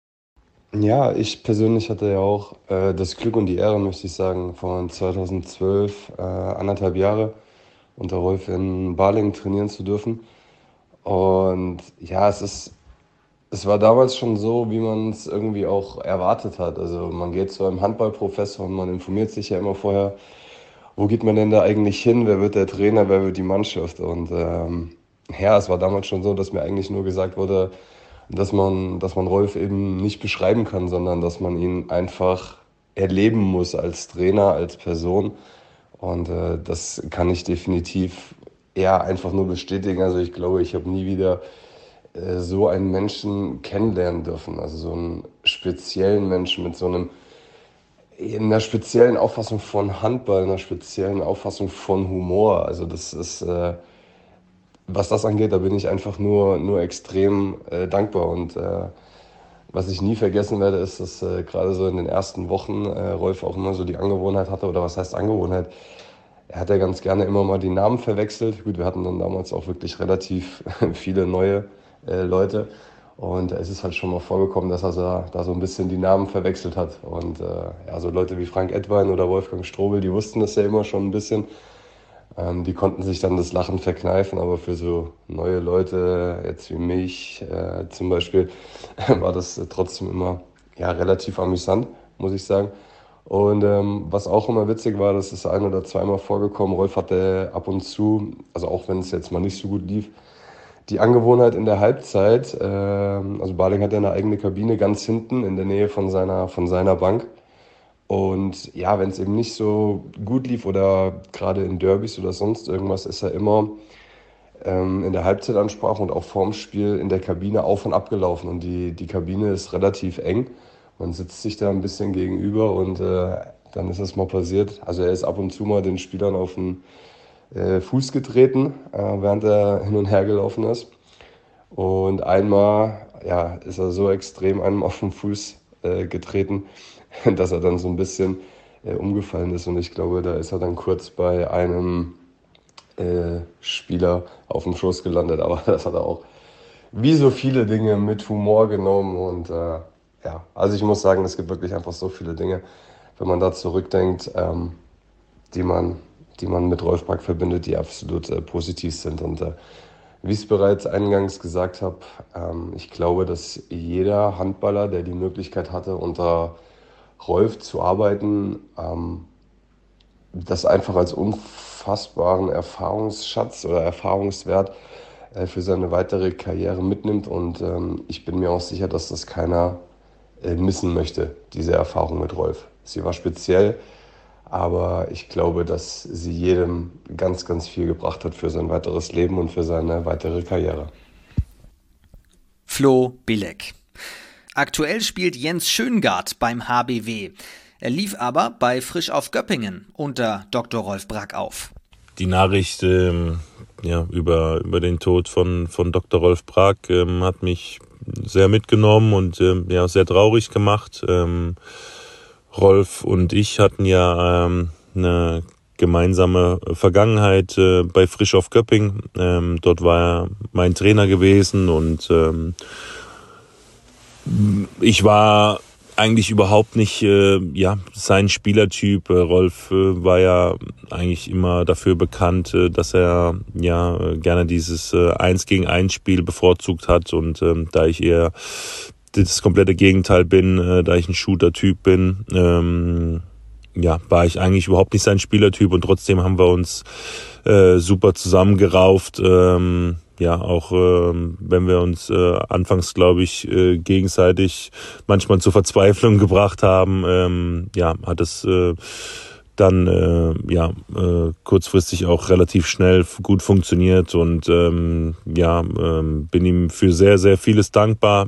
Ja, ich persönlich hatte ja auch das Glück und die Ehre, möchte ich sagen, von 2012 1,5 Jahre unter Rolf in Balingen trainieren zu dürfen. Und ja, es war damals schon so, wie man es irgendwie auch erwartet hat. Also man geht zu einem Handballprofessor und man informiert sich ja immer vorher, wo geht man denn da eigentlich hin, wer wird der Trainer, wer wird die Mannschaft. Und ja, es war damals schon so, dass mir eigentlich nur gesagt wurde, dass man Rolf eben nicht beschreiben kann, sondern dass man ihn einfach erleben muss als Trainer, als Person. Und das kann ich definitiv eher einfach nur bestätigen. Also ich glaube, ich habe nie wieder so einen Menschen kennenlernen dürfen. Also so einen speziellen Menschen mit einer speziellen Auffassung von Handball, einer speziellen Auffassung von Humor. Also das ist, was das angeht, da bin ich einfach nur extrem dankbar. Und was ich nie vergessen werde, ist, dass gerade so in den ersten Wochen Rolf auch immer so die Angewohnheit hatte, oder was heißt Angewohnheit? Er hat ja ganz gerne immer mal die Namen verwechselt. Gut, wir hatten dann damals auch wirklich relativ viele neue Leute. Und es ist halt schon mal vorgekommen, dass er da so ein bisschen die Namen verwechselt hat. Und ja, so Leute wie Frank Edwein oder Wolfgang Strobel, die wussten das ja immer schon ein bisschen. Die konnten sich dann das Lachen verkneifen, aber für so neue Leute, jetzt wie mich zum Beispiel, war das trotzdem immer ja, relativ amüsant, muss ich sagen. Und was auch immer witzig war, das ist 1- oder zweimal vorgekommen, Rolf hatte ab und zu, also auch wenn es jetzt mal nicht so gut lief, die Angewohnheit in der Halbzeit, also Balingen hat ja eine eigene Kabine ganz hinten in der Nähe von seiner Bank. Und ja, wenn es eben nicht so gut lief oder gerade in Derbys oder sonst irgendwas, ist er immer in der Halbzeitansprache und auch vorm Spiel in der Kabine auf und ab gelaufen. Und die Kabine ist relativ eng. Man sitzt sich da ein bisschen gegenüber und dann ist es mal passiert. Also er ist ab und zu mal den Spielern auf den Fuß getreten, während er hin und her gelaufen ist. Und einmal ja, ist er so extrem einem auf den Fuß getreten, dass er dann so ein bisschen umgefallen ist. Und ich glaube, da ist er dann kurz bei einem Spieler auf dem Schoß gelandet. Aber das hat er auch wie so viele Dinge mit Humor genommen. Und ja, also ich muss sagen, es gibt wirklich einfach so viele Dinge, wenn man da zurückdenkt, die man mit Rolf Brack verbindet, die absolut positiv sind. Und wie ich es bereits eingangs gesagt habe, ich glaube, dass jeder Handballer, der die Möglichkeit hatte, unter Rolf zu arbeiten, das einfach als unfassbaren Erfahrungsschatz oder Erfahrungswert für seine weitere Karriere mitnimmt. Und ich bin mir auch sicher, dass das keiner missen möchte, diese Erfahrung mit Rolf. Sie war speziell, aber ich glaube, dass sie jedem ganz, ganz viel gebracht hat für sein weiteres Leben und für seine weitere Karriere. Flo Bilek. Aktuell spielt Jens Schöngart beim HBW. Er lief aber bei Frisch auf Göppingen unter Dr. Rolf Brack auf. Die Nachricht über den Tod von Dr. Rolf Brack hat mich sehr mitgenommen und sehr traurig gemacht. Rolf und ich hatten ja eine gemeinsame Vergangenheit bei Frisch auf Göppingen. Dort war er mein Trainer gewesen und ich war eigentlich überhaupt nicht sein Spielertyp. Rolf war ja eigentlich immer dafür bekannt, dass er gerne dieses 1-gegen-1 Spiel bevorzugt hat und da ich eher das komplette Gegenteil bin, da ich ein Shooter-Typ bin, war ich eigentlich überhaupt nicht sein Spielertyp und trotzdem haben wir uns super zusammengerauft. Auch wenn wir uns anfangs, glaube ich, gegenseitig manchmal zur Verzweiflung gebracht haben, hat es dann kurzfristig auch relativ schnell gut funktioniert und bin ihm für sehr, sehr vieles dankbar.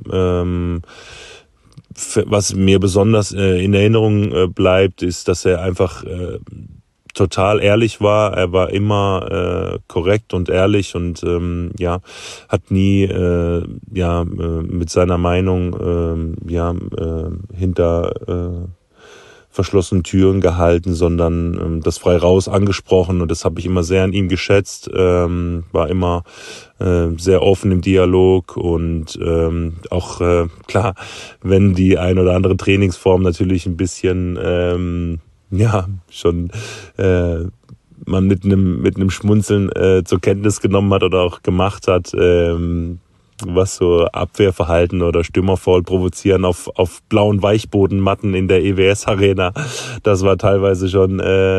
Was mir besonders in Erinnerung bleibt, ist, dass er einfach total ehrlich war. Er war immer korrekt und ehrlich und hat nie mit seiner Meinung hinter verschlossenen Türen gehalten, sondern das frei raus angesprochen und das habe ich immer sehr an ihm geschätzt. War immer sehr offen im Dialog und auch klar, wenn die ein oder andere Trainingsform natürlich ein bisschen man mit einem Schmunzeln zur Kenntnis genommen hat oder auch gemacht hat, was so Abwehrverhalten oder Stürmerfoul provozieren auf blauen Weichbodenmatten in der EWS-Arena. Das war teilweise schon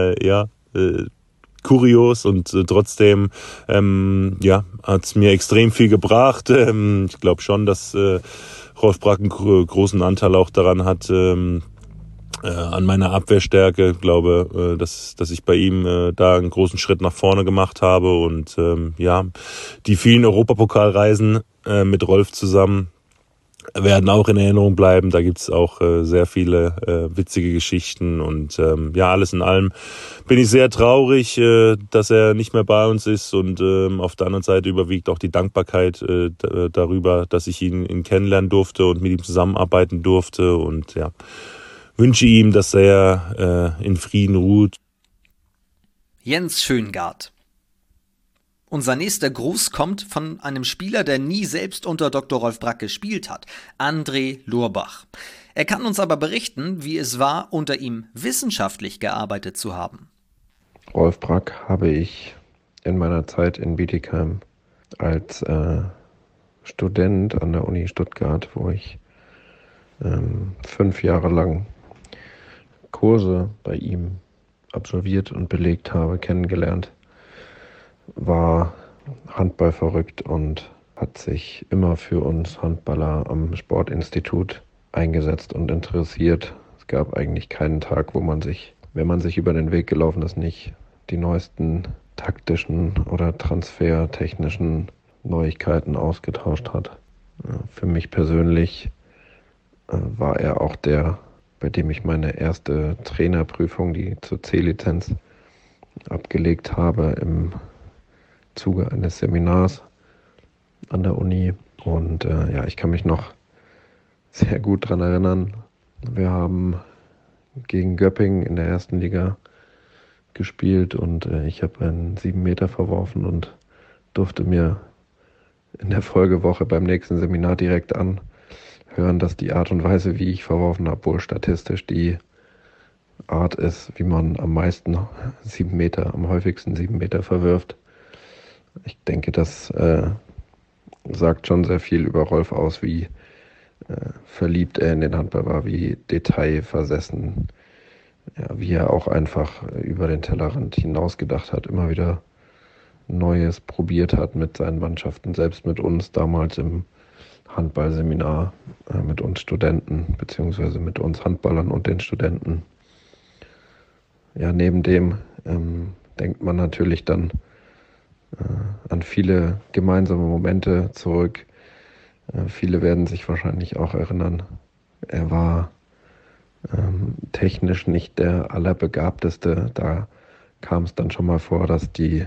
kurios und trotzdem hat's mir extrem viel gebracht. Ich glaube schon, dass Rolf Brack einen großen Anteil auch daran hat, an meiner Abwehrstärke. Ich glaube, dass ich bei ihm da einen großen Schritt nach vorne gemacht habe und die vielen Europapokalreisen mit Rolf zusammen werden auch in Erinnerung bleiben. Da gibt's auch sehr viele witzige Geschichten und alles in allem bin ich sehr traurig, dass er nicht mehr bei uns ist und auf der anderen Seite überwiegt auch die Dankbarkeit darüber, dass ich ihn kennenlernen durfte und mit ihm zusammenarbeiten durfte und wünsche ihm, dass er in Frieden ruht. Jens Schöngart. Unser nächster Gruß kommt von einem Spieler, der nie selbst unter Dr. Rolf Brack gespielt hat, André Lurbach. Er kann uns aber berichten, wie es war, unter ihm wissenschaftlich gearbeitet zu haben. Rolf Brack habe ich in meiner Zeit in Bietigheim als Student an der Uni Stuttgart, wo ich 5 Jahre lang Kurse bei ihm absolviert und belegt habe, kennengelernt. War Handball verrückt und hat sich immer für uns Handballer am Sportinstitut eingesetzt und interessiert. Es gab eigentlich keinen Tag, wo man sich, wenn man sich über den Weg gelaufen ist, nicht die neuesten taktischen oder transfertechnischen Neuigkeiten ausgetauscht hat. Für mich persönlich war er auch der, bei dem ich meine erste Trainerprüfung, die zur C-Lizenz, abgelegt habe im Zuge eines Seminars an der Uni. Und ich kann mich noch sehr gut daran erinnern. Wir haben gegen Göppingen in der ersten Liga gespielt und ich habe einen 7 Meter verworfen und durfte mir in der Folgewoche beim nächsten Seminar direkt anhören, dass die Art und Weise, wie ich verworfen habe, wohl statistisch die Art ist, wie man am meisten 7 Meter, am häufigsten 7 Meter verwirft. Ich denke, das sagt schon sehr viel über Rolf aus, wie verliebt er in den Handball war, wie detailversessen, wie er auch einfach über den Tellerrand hinausgedacht hat, immer wieder Neues probiert hat mit seinen Mannschaften, selbst mit uns damals im Handballseminar, mit uns Studenten, beziehungsweise mit uns Handballern und den Studenten. Ja, neben dem denkt man natürlich dann an viele gemeinsame Momente zurück, Viele werden sich wahrscheinlich auch erinnern, er war technisch nicht der allerbegabteste. Da kam es dann schon mal vor, dass die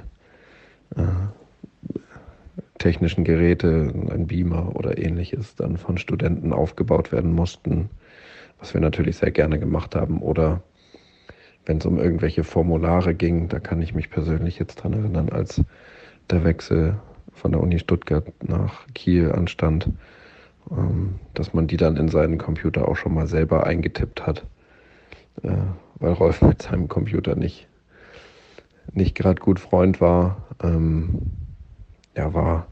technischen Geräte, ein Beamer oder ähnliches, dann von Studenten aufgebaut werden mussten, was wir natürlich sehr gerne gemacht haben. Oder wenn es um irgendwelche Formulare ging, da kann ich mich persönlich jetzt dran erinnern, als der Wechsel von der Uni Stuttgart nach Kiel anstand, dass man die dann in seinen Computer auch schon mal selber eingetippt hat, weil Rolf mit seinem Computer nicht gerade gut Freund war. War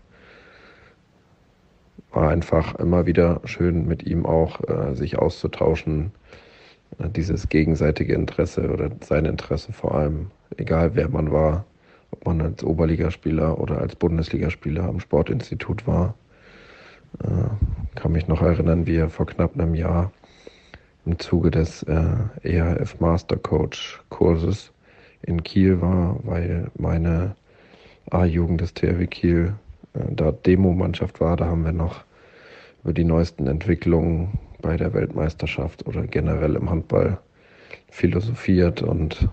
einfach immer wieder schön, mit ihm auch sich auszutauschen, dieses gegenseitige Interesse oder sein Interesse vor allem, egal wer man war, ob man als Oberligaspieler oder als Bundesligaspieler am Sportinstitut war. Kann mich noch erinnern, wie er vor knapp einem Jahr im Zuge des EHF Mastercoach Kurses in Kiel war, weil meine A-Jugend des THW Kiel da Demo-Mannschaft war. Da haben wir noch über die neuesten Entwicklungen bei der Weltmeisterschaft oder generell im Handball philosophiert und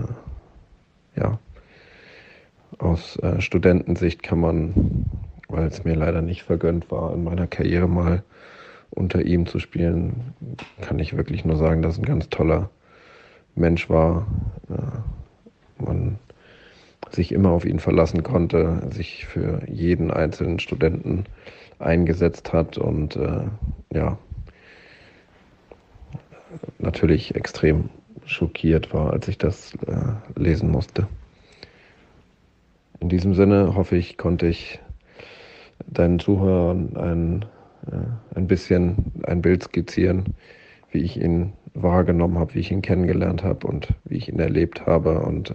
aus Studentensicht kann man, weil es mir leider nicht vergönnt war, in meiner Karriere mal unter ihm zu spielen, kann ich wirklich nur sagen, dass er ein ganz toller Mensch war. Man sich immer auf ihn verlassen konnte, sich für jeden einzelnen Studenten eingesetzt hat und natürlich extrem schockiert war, als ich das lesen musste. In diesem Sinne hoffe ich, konnte ich deinen Zuhörern ein bisschen ein Bild skizzieren, wie ich ihn wahrgenommen habe, wie ich ihn kennengelernt habe und wie ich ihn erlebt habe. Und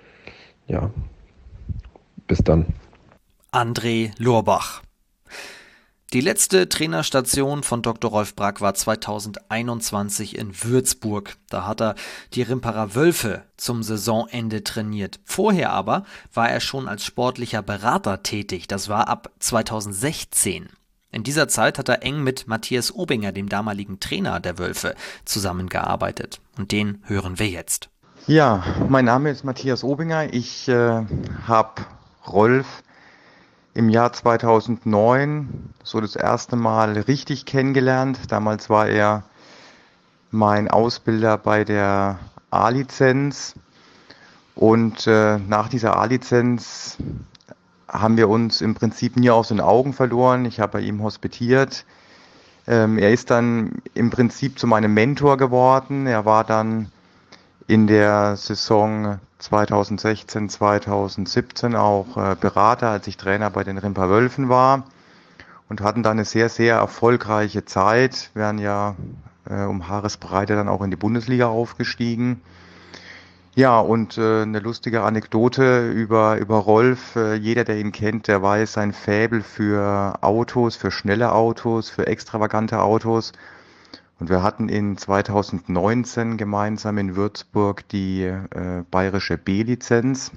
bis dann. André Lorbach. Die letzte Trainerstation von Dr. Rolf Brack war 2021 in Würzburg. Da hat er die Rimperer Wölfe zum Saisonende trainiert. Vorher aber war er schon als sportlicher Berater tätig. Das war ab 2016. In dieser Zeit hat er eng mit Matthias Obinger, dem damaligen Trainer der Wölfe, zusammengearbeitet. Und den hören wir jetzt. Ja, mein Name ist Matthias Obinger. Ich habe Rolf im Jahr 2009 so das erste Mal richtig kennengelernt. Damals war er mein Ausbilder bei der A-Lizenz und nach dieser A-Lizenz haben wir uns im Prinzip nie aus den Augen verloren. Ich habe bei ihm hospitiert. Er ist dann im Prinzip zu meinem Mentor geworden. Er war dann in der Saison 2016, 2017 auch Berater, als ich Trainer bei den Rimper Wölfen war und hatten dann eine sehr, sehr erfolgreiche Zeit. Wir wären ja um Haaresbreite dann auch in die Bundesliga aufgestiegen. Ja, und eine lustige Anekdote über Rolf. Jeder, der ihn kennt, der weiß sein Faible für Autos, für schnelle Autos, für extravagante Autos. Und wir hatten in 2019 gemeinsam in Würzburg die bayerische B-Lizenz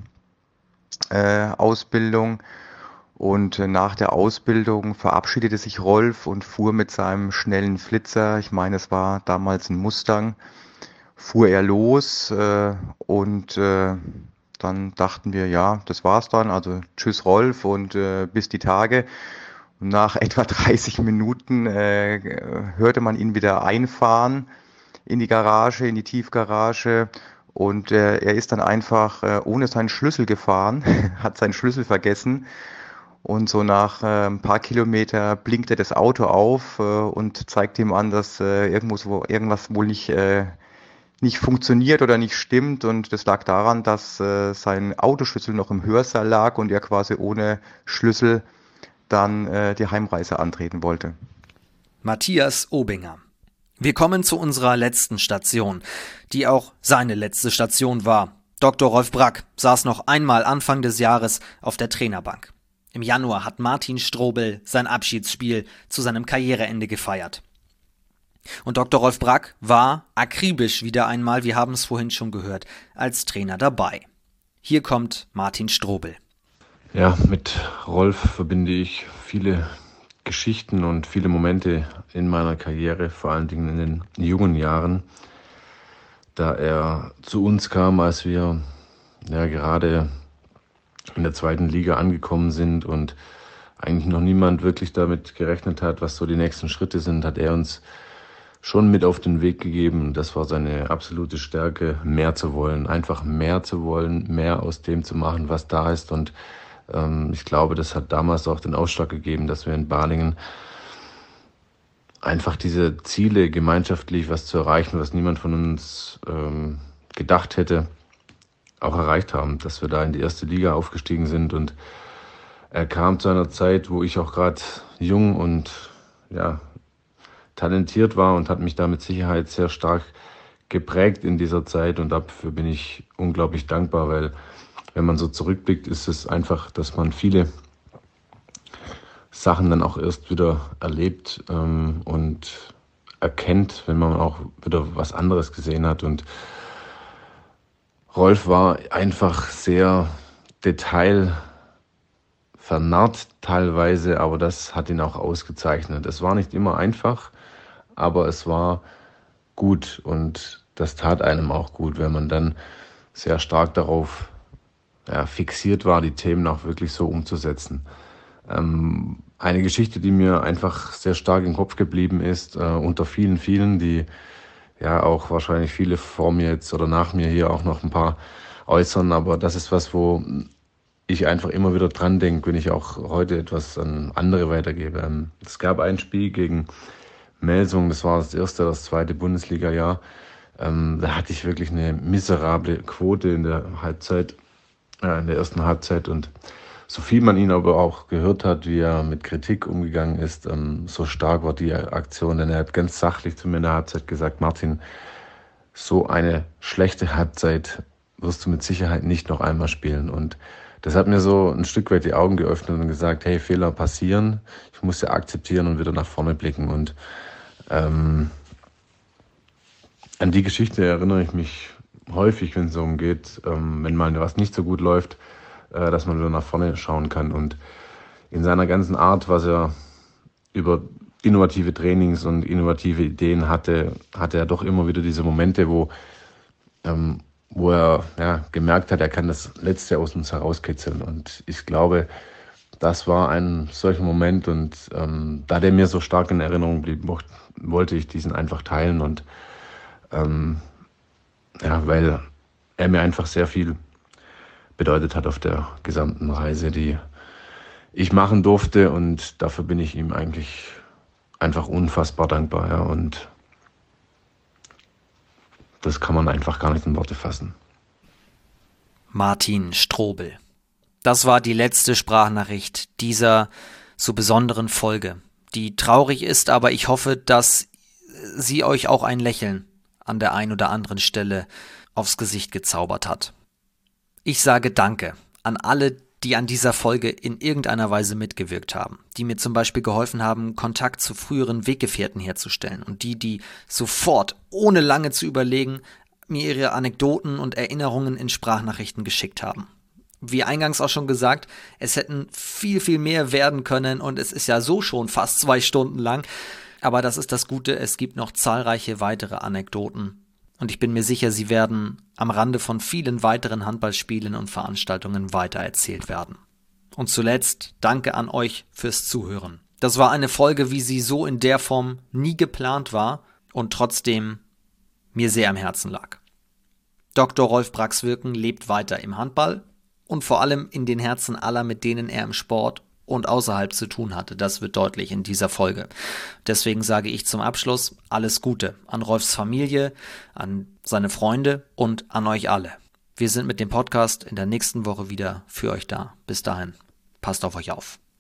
Ausbildung. Und nach der Ausbildung verabschiedete sich Rolf und fuhr mit seinem schnellen Flitzer, ich meine, es war damals ein Mustang, fuhr er los und dann dachten wir, ja, das war's dann, also tschüss Rolf und bis die Tage. Und nach etwa 30 Minuten hörte man ihn wieder einfahren in die Garage, in die Tiefgarage. Und er ist dann einfach ohne seinen Schlüssel gefahren, hat seinen Schlüssel vergessen. Und so nach ein paar Kilometer blinkte das Auto auf und zeigte ihm an, dass irgendwas wohl nicht funktioniert oder nicht stimmt. Und das lag daran, dass sein Autoschlüssel noch im Hörsaal lag und er quasi ohne Schlüssel dann die Heimreise antreten wollte. Matthias Obinger. Wir kommen zu unserer letzten Station, die auch seine letzte Station war. Dr. Rolf Brack saß noch einmal Anfang des Jahres auf der Trainerbank. Im Januar hat Martin Strobel sein Abschiedsspiel zu seinem Karriereende gefeiert. Und Dr. Rolf Brack war akribisch wieder einmal, wir haben es vorhin schon gehört, als Trainer dabei. Hier kommt Martin Strobel. Ja, mit Rolf verbinde ich viele Geschichten und viele Momente in meiner Karriere, vor allen Dingen in den jungen Jahren, da er zu uns kam, als wir gerade in der 2. Liga angekommen sind und eigentlich noch niemand wirklich damit gerechnet hat, was so die nächsten Schritte sind, hat er uns schon mit auf den Weg gegeben. Das war seine absolute Stärke, mehr zu wollen, einfach mehr zu wollen, mehr aus dem zu machen, was da ist. Und ich glaube, das hat damals auch den Ausschlag gegeben, dass wir in Balingen einfach diese Ziele, gemeinschaftlich was zu erreichen, was niemand von uns gedacht hätte, auch erreicht haben, dass wir da in die 1. Liga aufgestiegen sind. Und er kam zu einer Zeit, wo ich auch gerade jung und talentiert war und hat mich da mit Sicherheit sehr stark geprägt in dieser Zeit. Und dafür bin ich unglaublich dankbar, weil wenn man so zurückblickt, ist es einfach, dass man viele Sachen dann auch erst wieder erlebt und erkennt, wenn man auch wieder was anderes gesehen hat. Und Rolf war einfach sehr detailvernarrt teilweise, aber das hat ihn auch ausgezeichnet. Es war nicht immer einfach, aber es war gut und das tat einem auch gut, wenn man dann sehr stark darauf fixiert war, die Themen auch wirklich so umzusetzen. Eine Geschichte, die mir einfach sehr stark im Kopf geblieben ist, unter vielen, vielen, die auch wahrscheinlich viele vor mir jetzt oder nach mir hier auch noch ein paar äußern, aber das ist was, wo ich einfach immer wieder dran denke, wenn ich auch heute etwas an andere weitergebe. Es gab ein Spiel gegen Melsung, das war das 1., das 2. Bundesliga-Jahr. Da hatte ich wirklich eine miserable Quote in der ersten Halbzeit und so viel man ihn aber auch gehört hat, wie er mit Kritik umgegangen ist, so stark war die Aktion, denn er hat ganz sachlich zu mir in der Halbzeit gesagt: Martin, so eine schlechte Halbzeit wirst du mit Sicherheit nicht noch einmal spielen. Und das hat mir so ein Stück weit die Augen geöffnet und gesagt, hey, Fehler passieren, ich muss ja akzeptieren und wieder nach vorne blicken. Und an die Geschichte erinnere ich mich häufig, wenn es darum geht, wenn mal was nicht so gut läuft, dass man wieder nach vorne schauen kann. Und in seiner ganzen Art, was er über innovative Trainings und innovative Ideen hatte er doch immer wieder diese Momente, wo er gemerkt hat, er kann das Letzte aus uns herauskitzeln. Und ich glaube, das war ein solcher Moment. Und da der mir so stark in Erinnerung blieb, wollte ich diesen einfach teilen. Und weil er mir einfach sehr viel bedeutet hat auf der gesamten Reise, die ich machen durfte. Und dafür bin ich ihm eigentlich einfach unfassbar dankbar. Ja. Und das kann man einfach gar nicht in Worte fassen. Martin Strobel. Das war die letzte Sprachnachricht dieser so besonderen Folge, die traurig ist, aber ich hoffe, dass sie euch auch ein Lächeln an der ein oder anderen Stelle aufs Gesicht gezaubert hat. Ich sage Danke an alle, die an dieser Folge in irgendeiner Weise mitgewirkt haben, die mir zum Beispiel geholfen haben, Kontakt zu früheren Weggefährten herzustellen und die sofort, ohne lange zu überlegen, mir ihre Anekdoten und Erinnerungen in Sprachnachrichten geschickt haben. Wie eingangs auch schon gesagt, es hätten viel, viel mehr werden können und es ist ja so schon fast 2 Stunden lang, aber das ist das Gute, es gibt noch zahlreiche weitere Anekdoten. Und ich bin mir sicher, sie werden am Rande von vielen weiteren Handballspielen und Veranstaltungen weitererzählt werden. Und zuletzt danke an euch fürs Zuhören. Das war eine Folge, wie sie so in der Form nie geplant war und trotzdem mir sehr am Herzen lag. Dr. Rolf Bracks Wirken lebt weiter im Handball und vor allem in den Herzen aller, mit denen er im Sport und außerhalb zu tun hatte. Das wird deutlich in dieser Folge. Deswegen sage ich zum Abschluss alles Gute an Rolfs Familie, an seine Freunde und an euch alle. Wir sind mit dem Podcast in der nächsten Woche wieder für euch da. Bis dahin, passt auf euch auf.